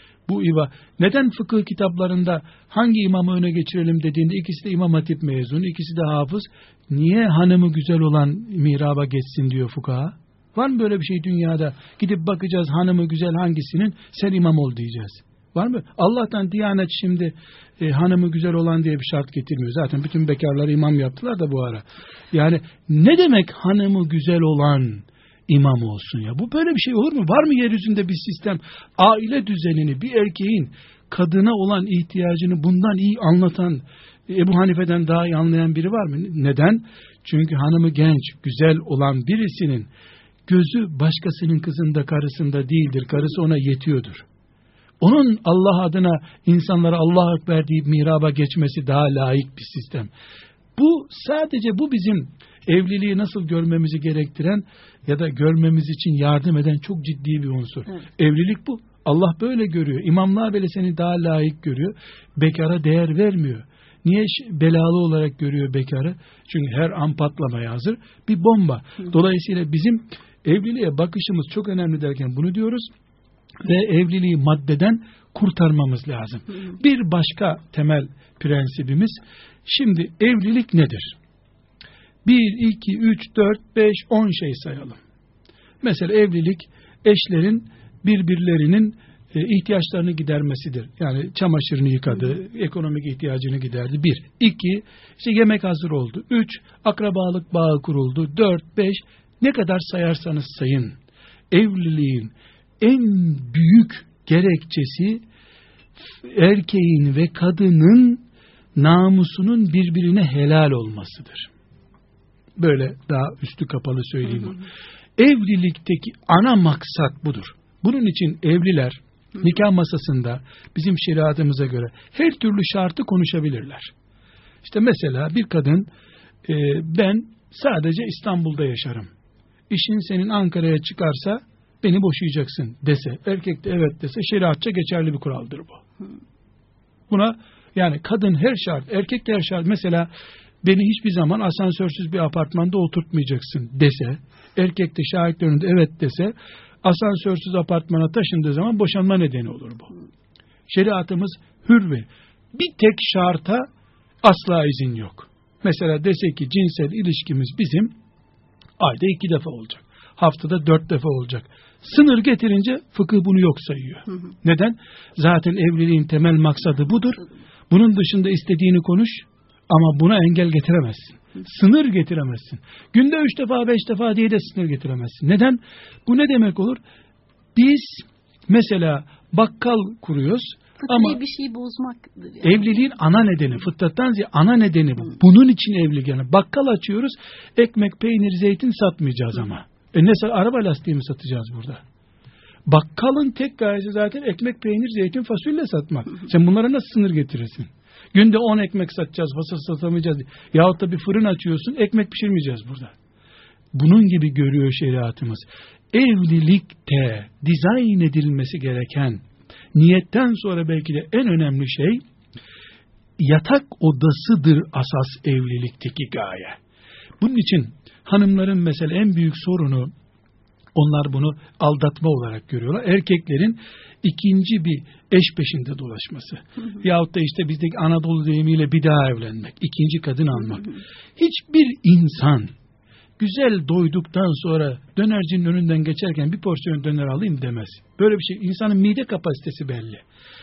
Neden fıkıh kitaplarında hangi imamı öne geçirelim dediğinde ikisi de İmam Hatip mezunu, ikisi de hafız. Niye hanımı güzel olan mihraba geçsin diyor fukaha? Var mı böyle bir şey dünyada? Gidip bakacağız hanımı güzel hangisinin, sen imam ol diyeceğiz. Var mı? Allah'tan Diyanet şimdi hanımı güzel olan diye bir şart getirmiyor. Zaten bütün bekarları imam yaptılar da bu ara. Yani ne demek hanımı güzel olan imam olsun ya? Bu böyle bir şey olur mu? Var mı yeryüzünde bir sistem? Aile düzenini, bir erkeğin kadına olan ihtiyacını bundan iyi anlatan, Ebu Hanife'den daha iyi anlayan biri var mı? Neden? Çünkü hanımı genç, güzel olan birisinin gözü başkasının kızında, karısında değildir. Karısı ona yetiyordur. Onun Allah adına insanlara Allah Ekber deyip mihraba geçmesi daha layık bir sistem. Bu bizim evliliği nasıl görmemizi gerektiren ya da görmemiz için yardım eden çok ciddi bir unsur. Evet. Evlilik bu. Allah böyle görüyor. İmamlar bile seni daha layık görüyor. Bekara değer vermiyor. Niye belalı olarak görüyor bekarı? Çünkü her an patlamaya hazır bir bomba. Dolayısıyla bizim evliliğe bakışımız çok önemli derken bunu diyoruz ve evliliği maddeden kurtarmamız lazım. Bir başka temel prensibimiz, şimdi evlilik nedir? 1, 2, 3, 4, 5, 10 şey sayalım. Mesela evlilik eşlerin birbirlerinin ihtiyaçlarını gidermesidir. Yani çamaşırını yıkadı, ekonomik ihtiyacını giderdi. 1. 2. İşte yemek hazır oldu. 3. Akrabalık bağı kuruldu. 4, 5. Ne kadar sayarsanız sayın. Evliliğin en büyük gerekçesi erkeğin ve kadının namusunun birbirine helal olmasıdır. Böyle daha üstü kapalı söyleyeyim. Evlilikteki ana maksat budur. Bunun için evliler nikah masasında bizim şeriatımıza göre her türlü şartı konuşabilirler. İşte mesela bir kadın ben sadece İstanbul'da yaşarım. İşin senin Ankara'ya çıkarsa beni boşayacaksın dese, erkek de evet dese şeriatça geçerli bir kuraldır bu. Buna yani kadın her şart, erkek de her şart, mesela beni hiçbir zaman asansörsüz bir apartmanda oturtmayacaksın dese, erkek de şahit önünde evet dese, asansörsüz apartmana taşındığı zaman boşanma nedeni olur bu. Şeriatımız hür ve bir tek şarta asla izin yok. Mesela dese ki cinsel ilişkimiz bizim ayda 2 defa olacak. Haftada 4 defa olacak. Sınır getirince fıkıh bunu yok sayıyor. Neden? Zaten evliliğin temel maksadı budur. Bunun dışında istediğini konuş ama buna engel getiremezsin. Sınır getiremezsin. Günde 3 defa 5 defa diye de sınır getiremezsin. Neden? Bu ne demek olur? Biz mesela bakkal kuruyoruz. Ama bir şeyi bozmaktır. Yani. Evliliğin ana nedeni, fıtrattan ziyade ana nedeni bu. Bunun için evlilik yani. Bakkal açıyoruz, ekmek, peynir, zeytin satmayacağız ama. Araba lastiği mi satacağız burada? Bakkalın tek gayesi zaten ekmek, peynir, zeytin, fasulye satmak. Sen bunlara nasıl sınır getirirsin? Günde 10 ekmek satacağız, fasulye satamayacağız. Yahut da bir fırın açıyorsun, ekmek pişirmeyeceğiz burada. Bunun gibi görüyor şeriatımız. Evlilikte dizayn edilmesi gereken, niyetten sonra belki de en önemli şey, yatak odasıdır asas evlilikteki gaye. Bunun için hanımların mesela en büyük sorunu, onlar bunu aldatma olarak görüyorlar. Erkeklerin ikinci bir eş peşinde dolaşması. Yahut da işte bizdeki Anadolu deyimiyle bir daha evlenmek, ikinci kadın almak. Hiçbir insan güzel doyduktan sonra dönercinin önünden geçerken bir porsiyon döner alayım demez. Böyle bir şey. İnsanın mide kapasitesi belli.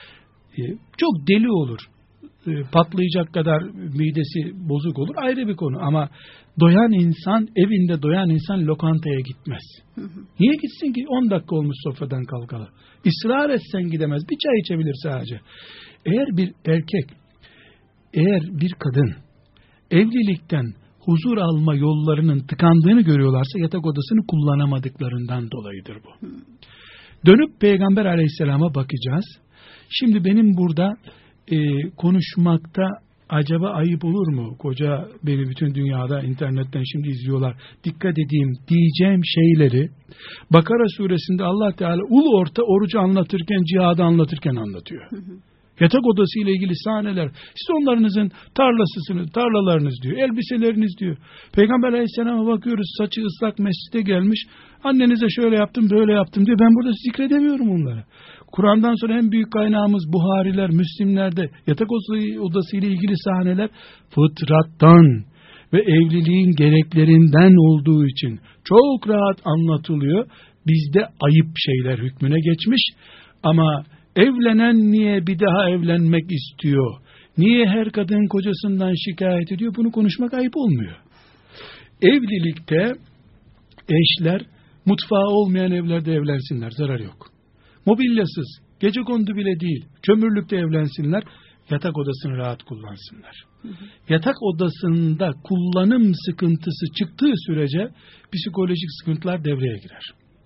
Çok deli olur. Patlayacak kadar midesi bozuk olur. Ayrı bir konu. Ama doyan insan, evinde doyan insan lokantaya gitmez. Niye gitsin ki? 10 dakika olmuş sofradan kalkalı. İsrar etsen gidemez. Bir çay içebilir sadece. Eğer bir erkek, eğer bir kadın evlilikten huzur alma yollarının tıkandığını görüyorlarsa yatak odasını kullanamadıklarından dolayıdır bu. Dönüp Peygamber Aleyhisselam'a bakacağız. Şimdi benim burada konuşmakta acaba ayıp olur mu? Koca beni bütün dünyada internetten şimdi izliyorlar. Dikkat edeyim diyeceğim şeyleri Bakara suresinde Allah Teala ulu orta orucu anlatırken, cihadı anlatırken anlatıyor. Yatak odası ile ilgili sahneler. Siz onlarınızın tarlalarınız diyor, elbiseleriniz diyor. Peygamber Aleyhisselam'a bakıyoruz, saçı ıslak mescide gelmiş. Annenize şöyle yaptım, böyle yaptım diyor. Ben burada zikredemiyorum onları. Kur'an'dan sonra en büyük kaynağımız Buhariler, Müslimler'de yatak odası ile ilgili sahneler fıtrattan ve evliliğin gereklerinden olduğu için çok rahat anlatılıyor. Bizde ayıp şeyler hükmüne geçmiş ama evlenen niye bir daha evlenmek istiyor? Niye her kadın kocasından şikayet ediyor? Bunu konuşmak ayıp olmuyor. Evlilikte eşler mutfağı olmayan evlerde evlensinler. Zarar yok. Mobilyasız, gecekondu bile değil, kömürlükte evlensinler. Yatak odasını rahat kullansınlar. Yatak odasında kullanım sıkıntısı çıktığı sürece psikolojik sıkıntılar devreye girer.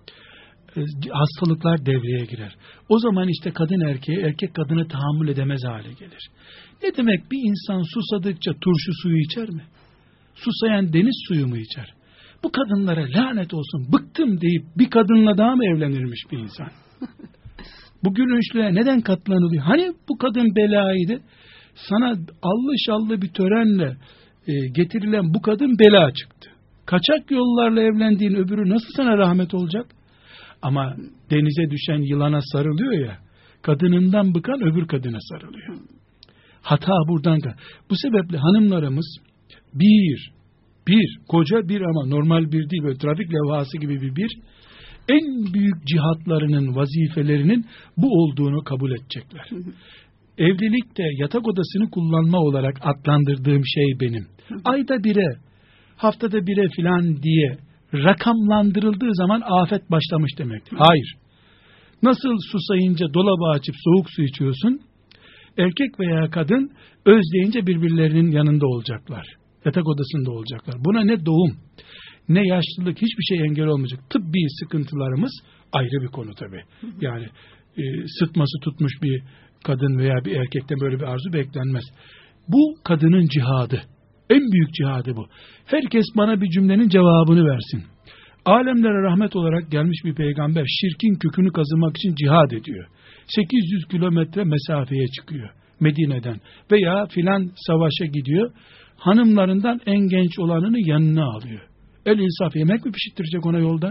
Hastalıklar devreye girer. O zaman işte kadın erkeğe, erkek kadına tahammül edemez hale gelir. Ne demek bir insan susadıkça turşu suyu içer mi? Susayan deniz suyu mu içer? Bu kadınlara lanet olsun, bıktım deyip bir kadınla daha mı evlenirmiş bir insan? Bu gülünçlüğe neden katlanılıyor? Hani bu kadın belaydı? Sana allı şallı bir törenle getirilen bu kadın bela çıktı. Kaçak yollarla evlendiğin öbürü nasıl sana rahmet olacak? Ama denize düşen yılana sarılıyor ya, kadınından bıkan öbür kadına sarılıyor. Hata buradan. Bu sebeple hanımlarımız bir, koca bir ama normal bir değil, böyle trafik levhası gibi bir, en büyük cihatlarının, vazifelerinin bu olduğunu kabul edecekler. Evlilikte yatak odasını kullanma olarak adlandırdığım şey benim. Ayda bire, haftada bire filan diye rakamlandırıldığı zaman afet başlamış demektir. Hayır. Nasıl susayınca dolabı açıp soğuk su içiyorsun, erkek veya kadın özleyince birbirlerinin yanında olacaklar. Yatak odasında olacaklar. Buna ne doğum, ne yaşlılık, hiçbir şey engel olmayacak. Tıbbi sıkıntılarımız ayrı bir konu tabii. Yani sıtması tutmuş bir kadın veya bir erkekten böyle bir arzu beklenmez. Bu kadının cihadı. En büyük cihadı bu. Herkes bana bir cümlenin cevabını versin. Alemlere rahmet olarak gelmiş bir peygamber şirkin kökünü kazımak için cihad ediyor. 800 kilometre mesafeye çıkıyor Medine'den veya filan savaşa gidiyor. Hanımlarından en genç olanını yanına alıyor. El insaf, yemek mi pişirttirecek ona yolda?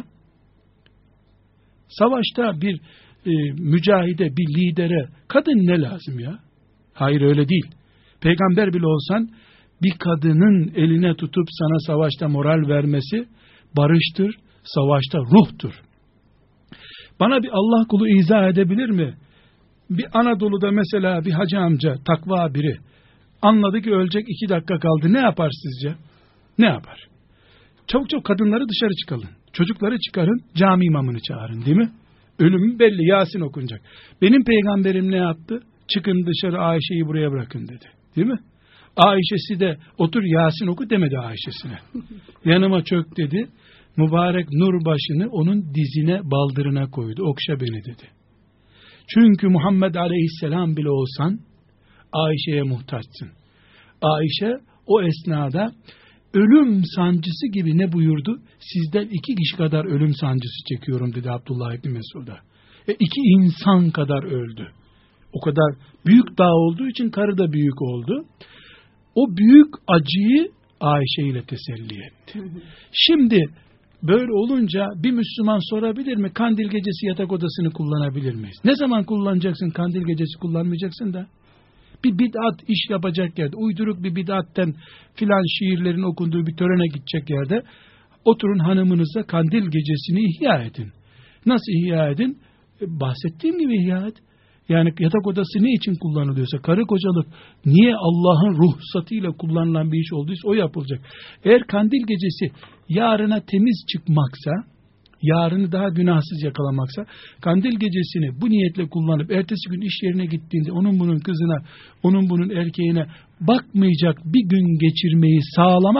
Savaşta bir mücahide, bir lidere kadın ne lazım ya? Hayır, öyle değil. Peygamber bile olsan bir kadının eline tutup sana savaşta moral vermesi barıştır, savaşta ruhtur. Bana bir Allah kulu izah edebilir mi? Bir Anadolu'da mesela bir hacı amca, takva biri anladı ki ölecek, 2 dakika kaldı. Ne yapar sizce? Ne yapar? Çabuk çabuk kadınları dışarı çıkarın. Çocukları çıkarın, cami imamını çağırın, değil mi? Ölüm belli, Yasin okunacak. Benim peygamberim ne yaptı? Çıkın dışarı, Ayşe'yi buraya bırakın dedi. Değil mi? Ayşe'si de otur Yasin oku demedi Ayşe'sine. Yanıma çök dedi. Mübarek nur başını onun dizine, baldırına koydu. Okşa beni dedi. Çünkü Muhammed Aleyhisselam bile olsan Ayşe'ye muhtaçsın. Ayşe o esnada ölüm sancısı gibi ne buyurdu? Sizden 2 kişi kadar ölüm sancısı çekiyorum dedi Abdullah İbni Mesud'a. 2 insan kadar öldü. O kadar büyük dağ olduğu için karı da büyük oldu. O büyük acıyı Ayşe ile teselli etti. Şimdi böyle olunca bir Müslüman sorabilir mi? Kandil gecesi yatak odasını kullanabilir miyiz? Ne zaman kullanacaksın? Kandil gecesi kullanmayacaksın da. Bir bid'at iş yapacak yerde, uyduruk bir bid'atten filan şiirlerin okunduğu bir törene gidecek yerde oturun hanımınızla kandil gecesini ihya edin. Nasıl ihya edin? Bahsettiğim gibi ihya et. Yani yatak odası ne için kullanılıyorsa, karı kocalık niye Allah'ın ruhsatıyla kullanılan bir iş olduysa o yapılacak. Eğer kandil gecesi yarına temiz çıkmaksa, yarını daha günahsız yakalamaksa, kandil gecesini bu niyetle kullanıp ertesi gün iş yerine gittiğinde onun bunun kızına, onun bunun erkeğine bakmayacak bir gün geçirmeyi sağlamak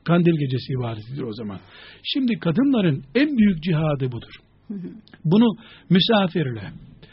Kandil gecesi ibadetidir o zaman. Şimdi kadınların en büyük cihadı budur. Bunu misafirle,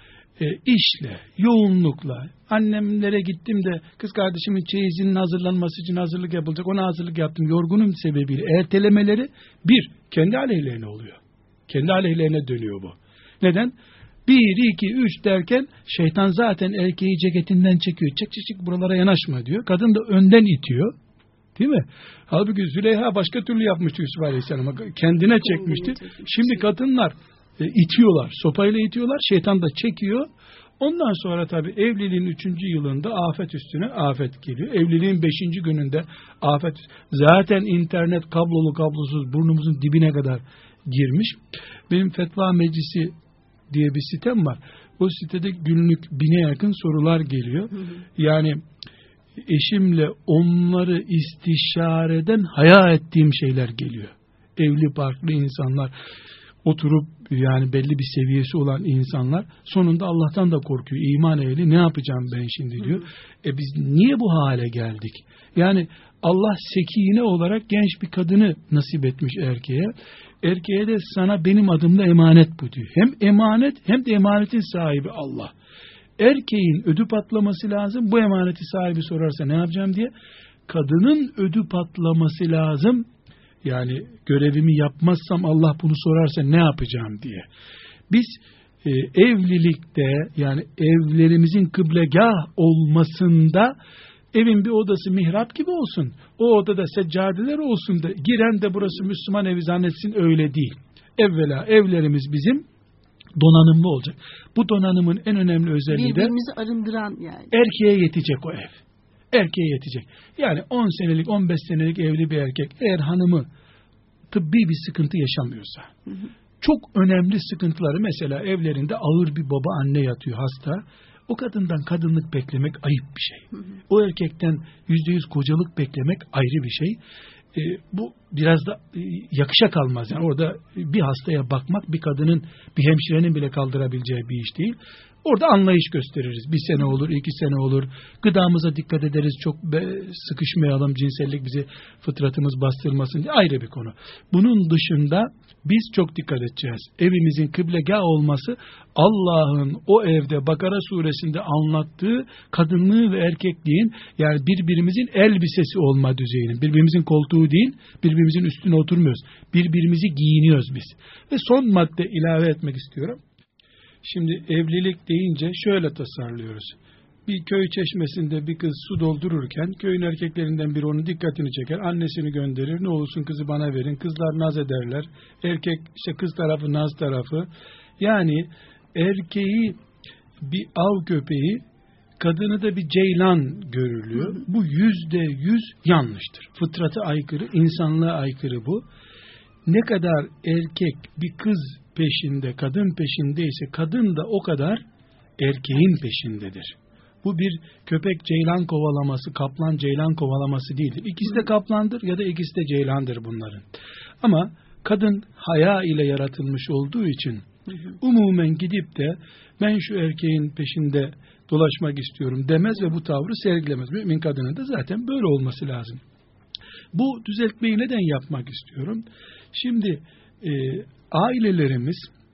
işle, yoğunlukla, annemlere gittim de kız kardeşimin çeyizinin hazırlanması için hazırlık yapılacak, ona hazırlık yaptım, yorgunum sebebiyle ertelemeleri kendi aleyhlerine oluyor. Kendi aleyhlerine dönüyor bu. Neden? 1, 2, 3 derken şeytan zaten erkeği ceketinden çekiyor. Çık buralara yanaşma diyor. Kadın da önden itiyor. Değil mi? Halbuki Züleyha başka türlü yapmıştı Yusuf Aleyhisselam'a. Kendine çekmişti. Şimdi kadınlar itiyorlar. Sopayla itiyorlar. Şeytan da çekiyor. Ondan sonra tabii evliliğin 3. yılında afet üstüne afet geliyor. Evliliğin 5. gününde afet. Zaten internet kablolu kablosuz burnumuzun dibine kadar girmiş. Benim Fetva Meclisi diye bir sitem var. O sitede günlük 1000'e yakın sorular geliyor. Yani eşimle onları istişareden haya ettiğim şeyler geliyor. Evli barklı insanlar oturup yani belli bir seviyesi olan insanlar sonunda Allah'tan da korkuyor. İman ehli ne yapacağım ben şimdi diyor. Biz niye bu hale geldik? Yani Allah sekine olarak genç bir kadını nasip etmiş erkeğe. Erkeğe de sana benim adımda emanet bu diyor. Hem emanet hem de emanetin sahibi Allah. Erkeğin ödü patlaması lazım. Bu emaneti sahibi sorarsa ne yapacağım diye. Kadının ödü patlaması lazım. Yani görevimi yapmazsam Allah bunu sorarsa ne yapacağım diye. Biz evlilikte yani evlerimizin kıblegah olmasında evin bir odası mihrap gibi olsun. O odada seccadeler olsun da giren de burası Müslüman evi zannetsin, öyle değil. Evvela evlerimiz bizim donanımlı olacak. Bu donanımın en önemli özelliği de birbirimizi arındıran yani. Erkeğe yetecek o ev. Erkeğe yetecek. Yani 10 senelik 15 senelik evli bir erkek eğer hanımı tıbbi bir sıkıntı yaşamıyorsa, çok önemli sıkıntıları mesela evlerinde ağır bir baba anne yatıyor hasta, o kadından kadınlık beklemek ayıp bir şey. O erkekten %100 kocalık beklemek ayrı bir şey. Bu biraz da yakışa kalmaz. Yani orada bir hastaya bakmak bir kadının, bir hemşirenin bile kaldırabileceği bir iş değil. Orada anlayış gösteririz. 1 sene olur, 2 sene olur. Gıdamıza dikkat ederiz. Çok sıkışmayalım. Cinsellik bizi fıtratımız bastırmasın diye ayrı bir konu. Bunun dışında biz çok dikkat edeceğiz. Evimizin kıblegah olması Allah'ın o evde Bakara suresinde anlattığı kadınlığı ve erkekliğin yani birbirimizin elbisesi olma düzeyinin. Birbirimizin koltuğu değil, birbirimizin üstüne oturmuyoruz. Birbirimizi giyiniyoruz biz. Ve son madde ilave etmek istiyorum. Şimdi evlilik deyince şöyle tasarlıyoruz. Bir köy çeşmesinde bir kız su doldururken köyün erkeklerinden biri onun dikkatini çeker. Annesini gönderir. Ne olursun kızı bana verin. Kızlar naz ederler. Erkek işte kız tarafı naz tarafı. Yani erkeği bir av köpeği, kadını da bir ceylan görülüyor. Bu %100 yanlıştır. Fıtratı aykırı, insanlığa aykırı bu. Ne kadar erkek bir kız peşinde, kadın peşindeyse kadın da o kadar erkeğin peşindedir. Bu bir köpek ceylan kovalaması, kaplan ceylan kovalaması değildir. İkisi de kaplandır ya da ikisi de ceylandır bunların. Ama kadın haya ile yaratılmış olduğu için umumen gidip de ben şu erkeğin peşinde dolaşmak istiyorum demez ve bu tavrı sergilemez. Mümin kadının da zaten böyle olması lazım. Bu düzeltmeyi neden yapmak istiyorum? Şimdi ailelerimiz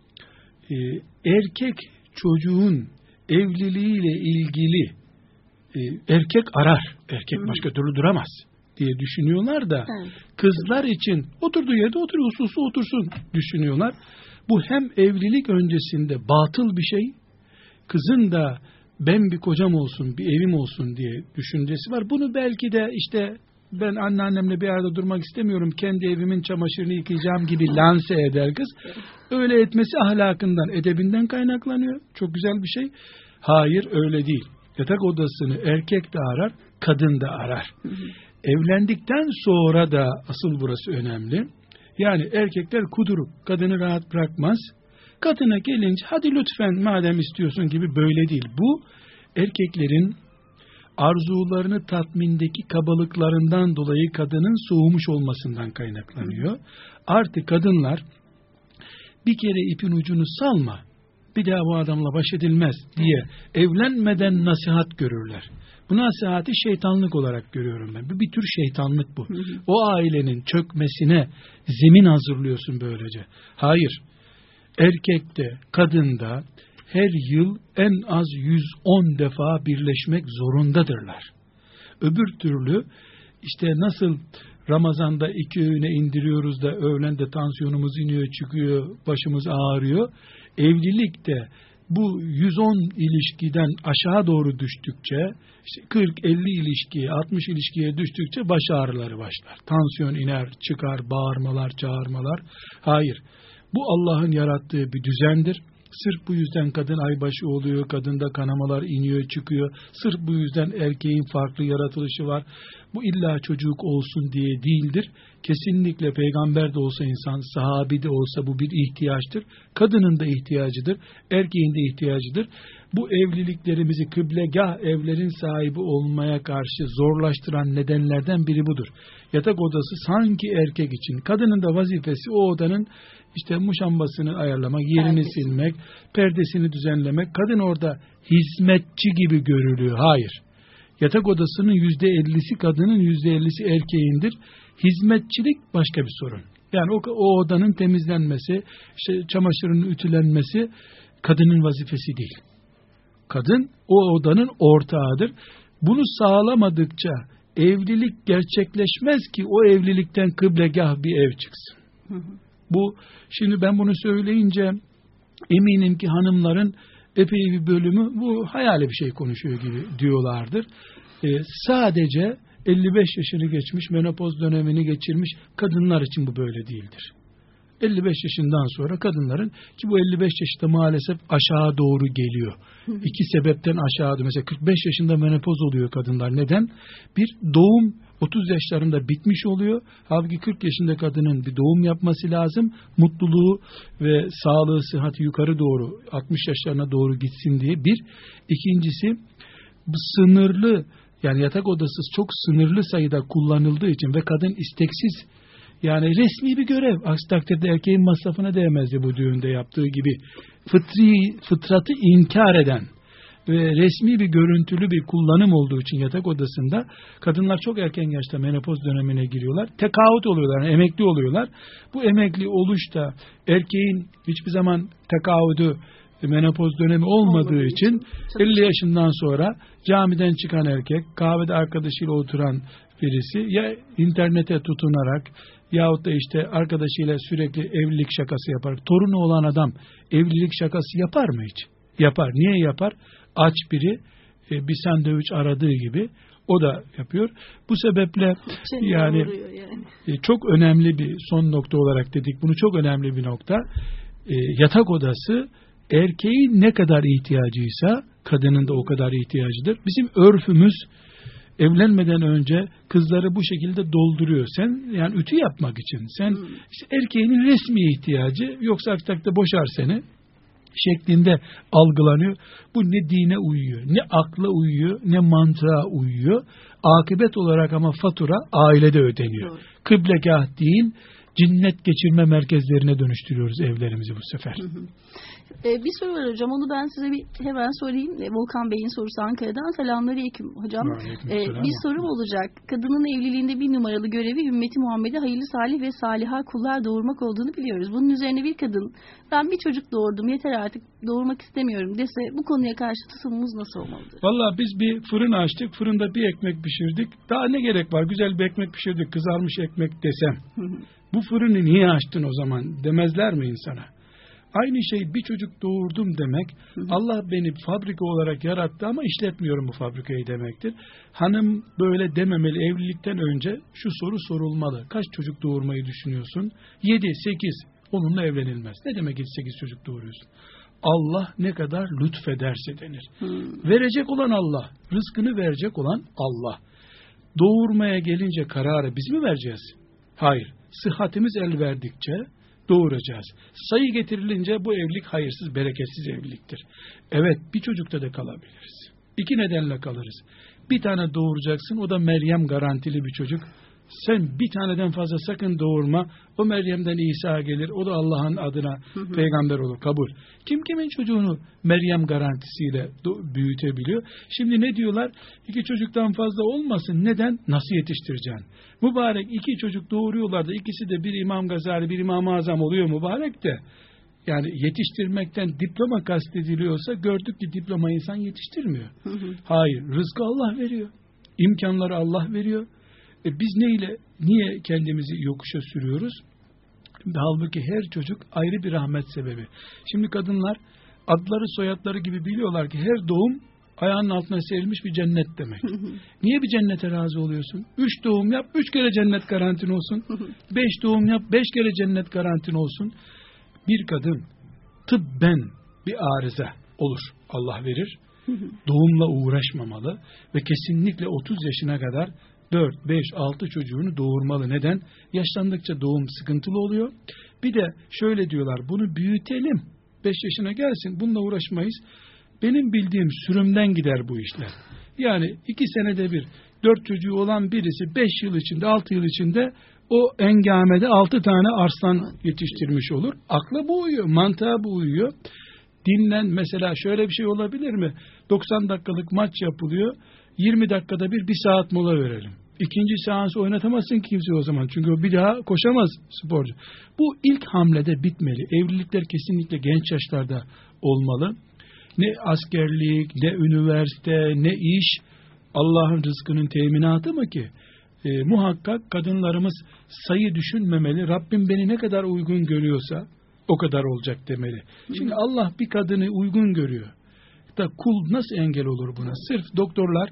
erkek çocuğun evliliğiyle ilgili erkek arar, erkek başka türlü duramaz diye düşünüyorlar da kızlar için oturduğu yerde oturuyor, usulsüz otursun düşünüyorlar. Bu hem evlilik öncesinde batıl bir şey, kızın da ben bir kocam olsun, bir evim olsun diye düşüncesi var. Bunu belki de işte ben anneannemle bir arada durmak istemiyorum, kendi evimin çamaşırını yıkayacağım gibi lanse eder kız. Öyle etmesi ahlakından, edebinden kaynaklanıyor. Çok güzel bir şey. Hayır, öyle değil. Yatak odasını erkek de arar, kadın da arar. Evlendikten sonra da asıl burası önemli. Yani erkekler kudurup kadını rahat bırakmaz. Kadına gelince hadi lütfen madem istiyorsun gibi böyle değil. Bu erkeklerin arzularını tatmindeki kabalıklarından dolayı kadının soğumuş olmasından kaynaklanıyor. Artık kadınlar bir kere ipin ucunu salma. bir daha bu adamla baş edilmez diye evlenmeden nasihat görürler. Bu nasihati şeytanlık olarak görüyorum ben. Bir tür şeytanlık bu. O ailenin çökmesine zemin hazırlıyorsun böylece. Hayır. Erkekte, kadında her yıl en az 110 defa birleşmek zorundadırlar. Öbür türlü işte nasıl Ramazan'da 2 öğüne indiriyoruz da öğlende tansiyonumuz iniyor, çıkıyor, başımız ağrıyor. Evlilikte bu 110 ilişkiden aşağı doğru düştükçe, işte 40-50 ilişkiye, 60 ilişkiye düştükçe baş ağrıları başlar. Tansiyon iner, çıkar, bağırmalar, çağırmalar. Hayır. Bu Allah'ın yarattığı bir düzendir. Sırf bu yüzden kadın aybaşı oluyor, kadında kanamalar iniyor, çıkıyor. Sırf bu yüzden erkeğin farklı yaratılışı var. Bu illa çocuk olsun diye değildir. Kesinlikle peygamber de olsa insan, sahabi de olsa bu bir ihtiyaçtır. Kadının da ihtiyacıdır, erkeğin de ihtiyacıdır. Bu evliliklerimizi kıblegah evlerin sahibi olmaya karşı zorlaştıran nedenlerden biri budur. Yatak odası sanki erkek için, kadının da vazifesi o odanın işte muşambasını ayarlamak, yerini silmek, perdesini düzenlemek. Kadın orada hizmetçi gibi görülüyor. Hayır. Yatak odasının %50'si kadının, %50'si erkeğindir. Hizmetçilik başka bir sorun. Yani o odanın temizlenmesi, işte çamaşırının ütülenmesi kadının vazifesi değil. Kadın o odanın ortağıdır. Bunu sağlamadıkça evlilik gerçekleşmez ki o evlilikten kıblegah bir ev çıksın. Bu, şimdi ben bunu söyleyince eminim ki hanımların epey bir bölümü bu hayali bir şey konuşuyor gibi diyorlardır. Sadece 55 yaşını geçmiş, menopoz dönemini geçirmiş kadınlar için bu böyle değildir. 55 yaşından sonra kadınların, ki bu 55 yaşta maalesef aşağı doğru geliyor. İki sebepten aşağı doğru. Mesela 45 yaşında menopoz oluyor kadınlar. Neden? Bir, doğum 30 yaşlarında bitmiş oluyor. Halbuki 40 yaşında kadının bir doğum yapması lazım. Mutluluğu ve sağlığı, sıhhati yukarı doğru 60 yaşlarına doğru gitsin diye. Bir. İkincisi, bu sınırlı, yani yatak odası çok sınırlı sayıda kullanıldığı için ve kadın isteksiz, yani resmi bir görev. Aksi takdirde erkeğin masrafına değmezdi bu düğünde yaptığı gibi. Fıtratı inkar eden ve resmi bir görüntülü bir kullanım olduğu için yatak odasında kadınlar çok erken yaşta menopoz dönemine giriyorlar. Tekahüt oluyorlar, yani emekli oluyorlar. Bu emekli oluş da erkeğin hiçbir zaman tekahüdü, menopoz dönemi olmadığı için 50 yaşından sonra camiden çıkan erkek, kahvede arkadaşıyla oturan birisi ya internete tutunarak yahut da işte arkadaşıyla sürekli evlilik şakası yapar. Torunu olan adam evlilik şakası yapar mı hiç? Yapar. Niye yapar? Aç biri bir sandviç aradığı gibi o da yapıyor. Bu sebeple yani çok önemli bir son nokta olarak dedik. Bunu çok önemli bir nokta. Yatak odası erkeğin ne kadar ihtiyacıysa kadının da o kadar ihtiyacıdır. Bizim örfümüz evlenmeden önce kızları bu şekilde dolduruyor. Sen yani ütü yapmak için. Sen işte erkeğinin resmi ihtiyacı, yoksa aksi takdirde boşar seni şeklinde algılanıyor. Bu ne dine uyuyor, ne akla uyuyor, ne mantığa uyuyor. Akıbet olarak ama fatura ailede ödeniyor. Doğru. Kıblegah değil, cinnet geçirme merkezlerine dönüştürüyoruz evlerimizi bu sefer. Bir soru var hocam, onu ben size hemen sorayım. Volkan Bey'in sorusu Ankara'dan. Selamünaleyküm hocam. Bir sorum olacak. Kadının evliliğinde bir numaralı görevi ümmeti Muhammed'e hayırlı, salih ve saliha kullar doğurmak olduğunu biliyoruz. Bunun üzerine bir kadın, ben bir çocuk doğurdum, yeter artık doğurmak istemiyorum dese, bu konuya karşı tutumumuz nasıl olmalıdır? Vallahi biz bir fırın açtık, fırında bir ekmek pişirdik. Daha ne gerek var? Güzel bir ekmek pişirdik, kızarmış ekmek desem. Bu fırını niye açtın o zaman demezler mi insana? Aynı şey bir çocuk doğurdum demek, Allah beni fabrika olarak yarattı ama işletmiyorum bu fabrikayı demektir. Hanım böyle dememeli. Evlilikten önce şu soru sorulmalı. Kaç çocuk doğurmayı düşünüyorsun? 7, 8. Onunla evlenilmez. Ne demek 7-8 çocuk doğuruyorsun? Allah ne kadar lütfederse denir. Verecek olan Allah, rızkını verecek olan Allah. Doğurmaya gelince kararı biz mi vereceğiz? Hayır. Sıhhatimiz el verdikçe doğuracağız. Sayı getirilince bu evlilik hayırsız, bereketsiz evliliktir. Evet, bir çocukta da kalabiliriz. 2 nedenle kalırız. Bir tane doğuracaksın, o da Meryem garantili bir çocuk. sen bir taneden fazla sakın doğurma. O Meryem'den İsa gelir. O da Allah'ın adına peygamber olur. Kabul. Kim kimin çocuğunu Meryem garantisiyle büyütebiliyor? Şimdi ne diyorlar? 2 çocuktan fazla olmasın. Neden? Nasıl yetiştireceksin? Mübarek 2 çocuk doğuruyorlar da ikisi de bir İmam Gazali, bir İmam-ı Azam oluyor mübarek de. Yani yetiştirmekten diploma kastediliyorsa gördük ki diploma insan yetiştirmiyor. Hayır. Rızkı Allah veriyor. İmkanları Allah veriyor. Biz niye kendimizi yokuşa sürüyoruz? Halbuki her çocuk ayrı bir rahmet sebebi. Şimdi kadınlar adları soyadları gibi biliyorlar ki her doğum ayağının altına serilmiş bir cennet demek. Niye bir cennete razı oluyorsun? 3 doğum yap, 3 kere cennet garantin olsun. 5 doğum yap, 5 kere cennet garantin olsun. Bir kadın tıbben bir arıza olur. Allah verir. Doğumla uğraşmamalı ve kesinlikle 30 yaşına kadar 4, 5, 6 çocuğunu doğurmalı. Neden? Yaşlandıkça doğum sıkıntılı oluyor. Bir de şöyle diyorlar, bunu büyütelim. 5 yaşına gelsin, bununla uğraşmayız. Benim bildiğim sürümden gider bu işler. Yani 2 senede bir 4 çocuğu olan birisi 5 yıl içinde, 6 yıl içinde o engamede 6 tane arslan yetiştirmiş olur. Akla bu uyuyor, mantığa bu uyuyor. Dinlen mesela şöyle bir şey olabilir mi? 90 dakikalık maç yapılıyor. 20 dakikada bir saat mola verelim. İkinci seans oynatamazsın kimse o zaman. Çünkü o bir daha koşamaz sporcu. Bu ilk hamlede bitmeli. Evlilikler kesinlikle genç yaşlarda olmalı. Ne askerlik, ne üniversite, ne iş Allah'ın rızkının teminatı mı ki? Muhakkak kadınlarımız sayı düşünmemeli. Rabbim beni ne kadar uygun görüyorsa o kadar olacak demeli. Şimdi Allah bir kadını uygun görüyor. Da kul nasıl engel olur buna? Sırf doktorlar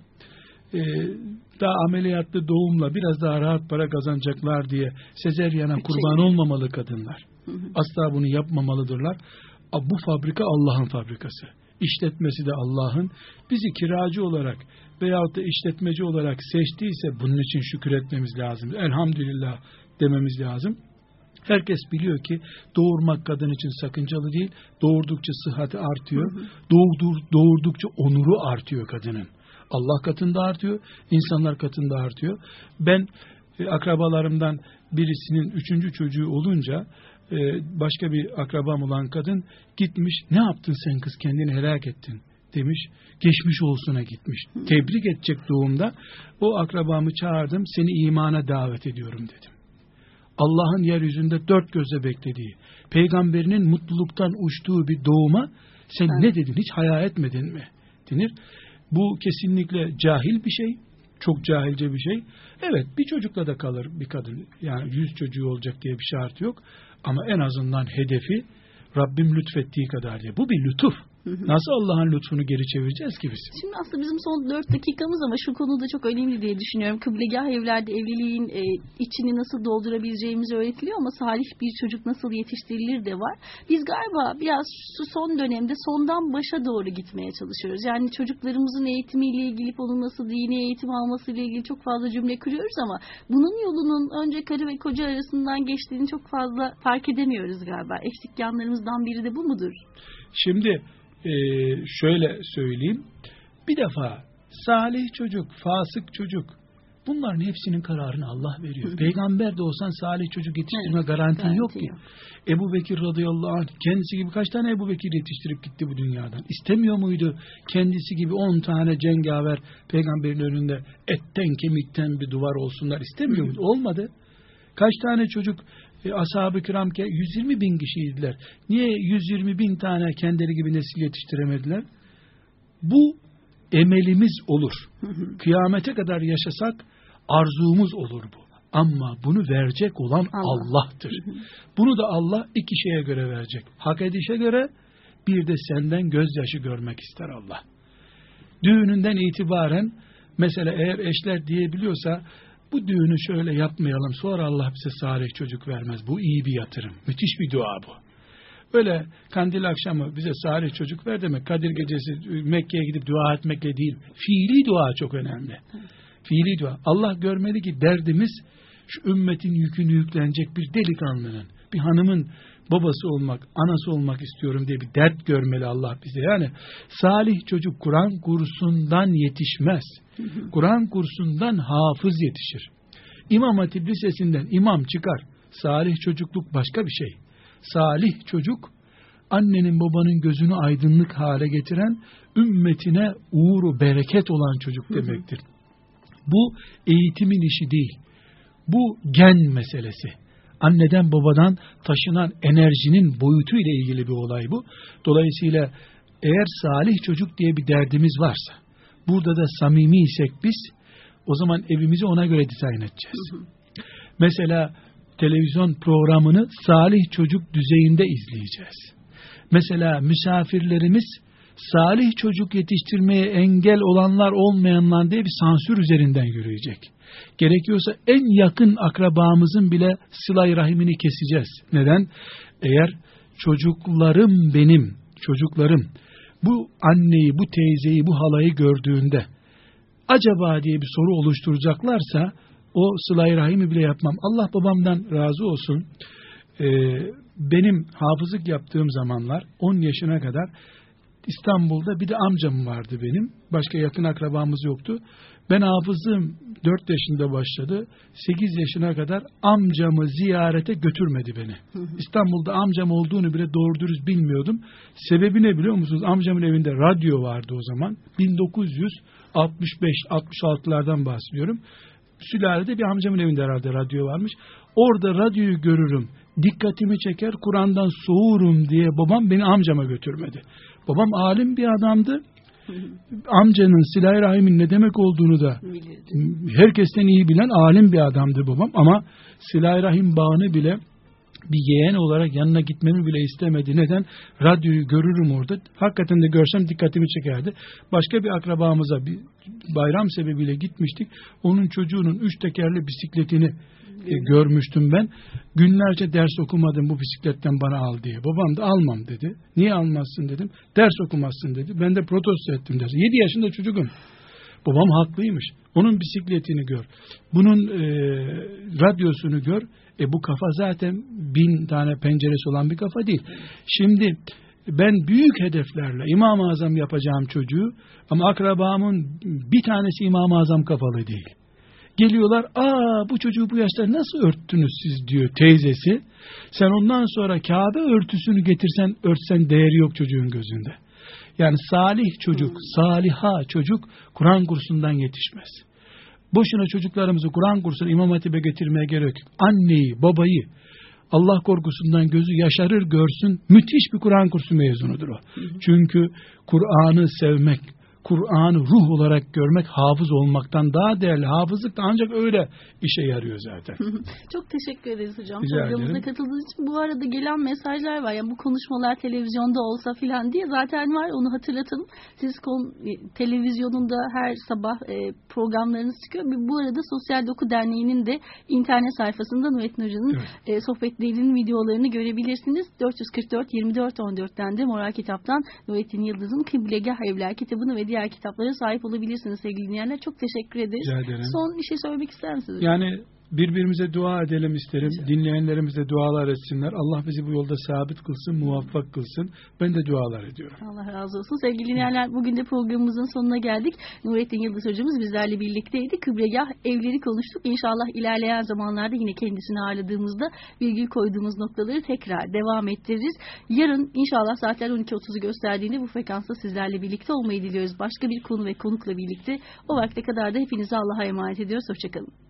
daha ameliyatlı doğumla biraz daha rahat para kazanacaklar diye sezeryana kurban olmamalı kadınlar. Asla bunu yapmamalıdırlar. Bu fabrika Allah'ın fabrikası. İşletmesi de Allah'ın. Bizi kiracı olarak veyahut da işletmeci olarak seçtiyse bunun için şükür etmemiz lazım. Elhamdülillah dememiz lazım. Herkes biliyor ki doğurmak kadın için sakıncalı değil. Doğurdukça sıhhati artıyor. Doğurdukça onuru artıyor kadının. Allah katında artıyor, insanlar katında artıyor. Ben akrabalarımdan birisinin 3. çocuğu olunca başka bir akrabam olan kadın gitmiş, ne yaptın sen kız, kendini helak ettin demiş. Geçmiş olsuna gitmiş. Tebrik edecek doğumda. O akrabamı çağırdım, seni imana davet ediyorum dedim. Allah'ın yeryüzünde 4 gözle beklediği, peygamberinin mutluluktan uçtuğu bir doğuma sen ne dedin, hiç hayal etmedin mi denir. Bu kesinlikle cahil bir şey. Çok cahilce bir şey. Evet, bir çocukla da kalır bir kadın. Yani 100 çocuğu olacak diye bir şart yok. Ama en azından hedefi Rabbim lütfettiği kadar diye. Bu bir lütuf. Nasıl Allah'ın lütfunu geri çevireceğiz ki biz? Şimdi aslında bizim son 4 dakikamız ama şu konuda çok önemli diye düşünüyorum. Kıblegah evlerde evliliğin içini nasıl doldurabileceğimiz öğretiliyor ama salih bir çocuk nasıl yetiştirilir de var. Biz galiba biraz şu son dönemde sondan başa doğru gitmeye çalışıyoruz. Yani çocuklarımızın eğitimiyle ilgili, onun nasıl dini eğitim almasıyla ilgili çok fazla cümle kuruyoruz ama bunun yolunun önce karı ve koca arasından geçtiğini çok fazla fark edemiyoruz galiba. Eksik yanlarımızdan biri de bu mudur? Şimdi şöyle söyleyeyim. Bir defa salih çocuk, fasık çocuk, bunların hepsinin kararını Allah veriyor. Peygamber de olsan salih çocuk yetiştirme garantin yok ki. Ebu Bekir radıyallahu anh kendisi gibi kaç tane Ebu Bekir yetiştirip gitti bu dünyadan? İstemiyor muydu kendisi gibi 10 tane cengaver peygamberin önünde etten kemikten bir duvar olsunlar, istemiyor muydu? Olmadı. Kaç tane çocuk ashab-ı kiram 120 bin kişiydiler. Niye 120 bin tane kendileri gibi nesil yetiştiremediler? Bu emelimiz olur. Kıyamete kadar yaşasak arzumuz olur bu. Ama bunu verecek olan Allah'tır. Bunu da Allah 2 şeye göre verecek. Hak edişe göre, bir de senden gözyaşı görmek ister Allah. Düğününden itibaren mesela eğer eşler diyebiliyorsa bu düğünü şöyle yapmayalım, sonra Allah bize salih çocuk vermez. Bu iyi bir yatırım. Müthiş bir dua bu. Öyle kandil akşamı bize salih çocuk ver demek, Kadir gecesi Mekke'ye gidip dua etmekle değil. Fiili dua çok önemli. Fiili dua. Allah görmeli ki derdimiz şu ümmetin yükünü yüklenecek bir delikanlının, bir hanımın babası olmak, anası olmak istiyorum diye bir dert görmeli Allah bize. Yani salih çocuk Kur'an kursundan yetişmez. Kur'an kursundan hafız yetişir. İmam Hatip Lisesi'nden imam çıkar. Salih çocukluk başka bir şey. Salih çocuk, annenin babanın gözünü aydınlık hale getiren, ümmetine uğuru bereket olan çocuk demektir. Bu eğitimin işi değil. Bu gen meselesi. Anneden babadan taşınan enerjinin boyutu ile ilgili bir olay bu. Dolayısıyla eğer salih çocuk diye bir derdimiz varsa, burada da samimi isek biz, o zaman evimizi ona göre dizayn edeceğiz. Mesela televizyon programını salih çocuk düzeyinde izleyeceğiz. Mesela misafirlerimiz salih çocuk yetiştirmeye engel olanlar olmayanlar diye bir sansür üzerinden yürüyecek. Gerekiyorsa en yakın akrabamızın bile sıla-i rahimini keseceğiz. Neden? Eğer çocuklarım bu anneyi, bu teyzeyi, bu halayı gördüğünde acaba diye bir soru oluşturacaklarsa o sıla-i rahimi bile yapmam. Allah babamdan razı olsun. Benim hafızlık yaptığım zamanlar 10 yaşına kadar İstanbul'da bir de amcam vardı benim. Başka yakın akrabamız yoktu. Ben hafızlığım 4 yaşında başladı. 8 yaşına kadar amcamı ziyarete götürmedi beni. İstanbul'da amcam olduğunu bile doğru dürüst bilmiyordum. Sebebi ne biliyor musunuz? Amcamın evinde radyo vardı o zaman. 1965-66'lardan bahsediyorum. Sülalede bir amcamın evinde herhalde radyo varmış. Orada radyoyu görürüm, dikkatimi çeker, Kur'an'dan soğurum diye babam beni amcama götürmedi. Babam alim bir adamdı. Amcanın Sıla-i Rahim'in ne demek olduğunu da herkesten iyi bilen alim bir adamdı babam. Ama Sıla-i Rahim bağını bile bir yeğen olarak yanına gitmemi bile istemedi. Neden? Radyoyu görürüm orada. Hakikaten de görsem dikkatimi çekerdi. Başka bir akrabamıza bir bayram sebebiyle gitmiştik. Onun çocuğunun 3 tekerli bisikletini görmüştüm ben. Günlerce ders okumadım bu bisikletten bana al diye. Babam da almam dedi. Niye almazsın dedim. Ders okumazsın dedi. Ben de protesto ettim dersi. 7 yaşında çocuğum. Babam haklıymış. Onun bisikletini gör. Bunun radyosunu gör. Bu kafa zaten 1000 tane penceresi olan bir kafa değil. Şimdi ben büyük hedeflerle İmam-ı Azam yapacağım çocuğu ama akrabamın bir tanesi İmam-ı Azam kafalı değil. Geliyorlar, bu çocuğu bu yaşta nasıl örttünüz siz diyor teyzesi. Sen ondan sonra Kabe örtüsünü getirsen, örtsen değeri yok çocuğun gözünde. Yani salih çocuk, saliha çocuk Kur'an kursundan yetişmez. Boşuna çocuklarımızı Kur'an kursuna, İmam Hatip'e getirmeye gerek yok. Anneyi, babayı Allah korkusundan gözü yaşarır görsün, müthiş bir Kur'an kursu mezunudur o. Çünkü Kur'an'ı sevmek, Kur'an'ı ruh olarak görmek hafız olmaktan daha değerli. Hafızlık da ancak öyle işe yarıyor zaten. Çok teşekkür ederiz hocam. Rica Programımıza ederim. katıldığınız için. Bu arada gelen mesajlar var. Yani bu konuşmalar televizyonda olsa filan diye zaten var. Onu hatırlatalım. Siz televizyonunda her sabah programlarınız çıkıyor. Bu arada Sosyal Doku Derneği'nin de internet sayfasında Nurettin Hoca'nın sohbetlerinin videolarını görebilirsiniz. 444-24-14'ten de Moral Kitap'tan Nurettin Yıldız'ın Kıblegah Evler kitabını ve diğer kitaplara sahip olabilirsiniz sevgili dinleyenler. Çok teşekkür ederiz. Rica ederim. Son bir şey söylemek ister misiniz? Yani birbirimize dua edelim isterim. Dinleyenlerimiz de dualar etsinler. Allah bizi bu yolda sabit kılsın, muvaffak kılsın. Ben de dualar ediyorum. Allah razı olsun. Sevgili dinleyenler, bugün de programımızın sonuna geldik. Nurettin Yıldız hocamız bizlerle birlikteydi. Kıbregah evleri konuştuk. İnşallah ilerleyen zamanlarda yine kendisini ağırladığımızda virgül koyduğumuz noktaları tekrar devam ettiririz. Yarın inşallah saatler 12.30'u gösterdiğinde bu frekansta sizlerle birlikte olmayı diliyoruz. Başka bir konu ve konukla birlikte. O vakte kadar da hepinizi Allah'a emanet ediyoruz. Hoşçakalın.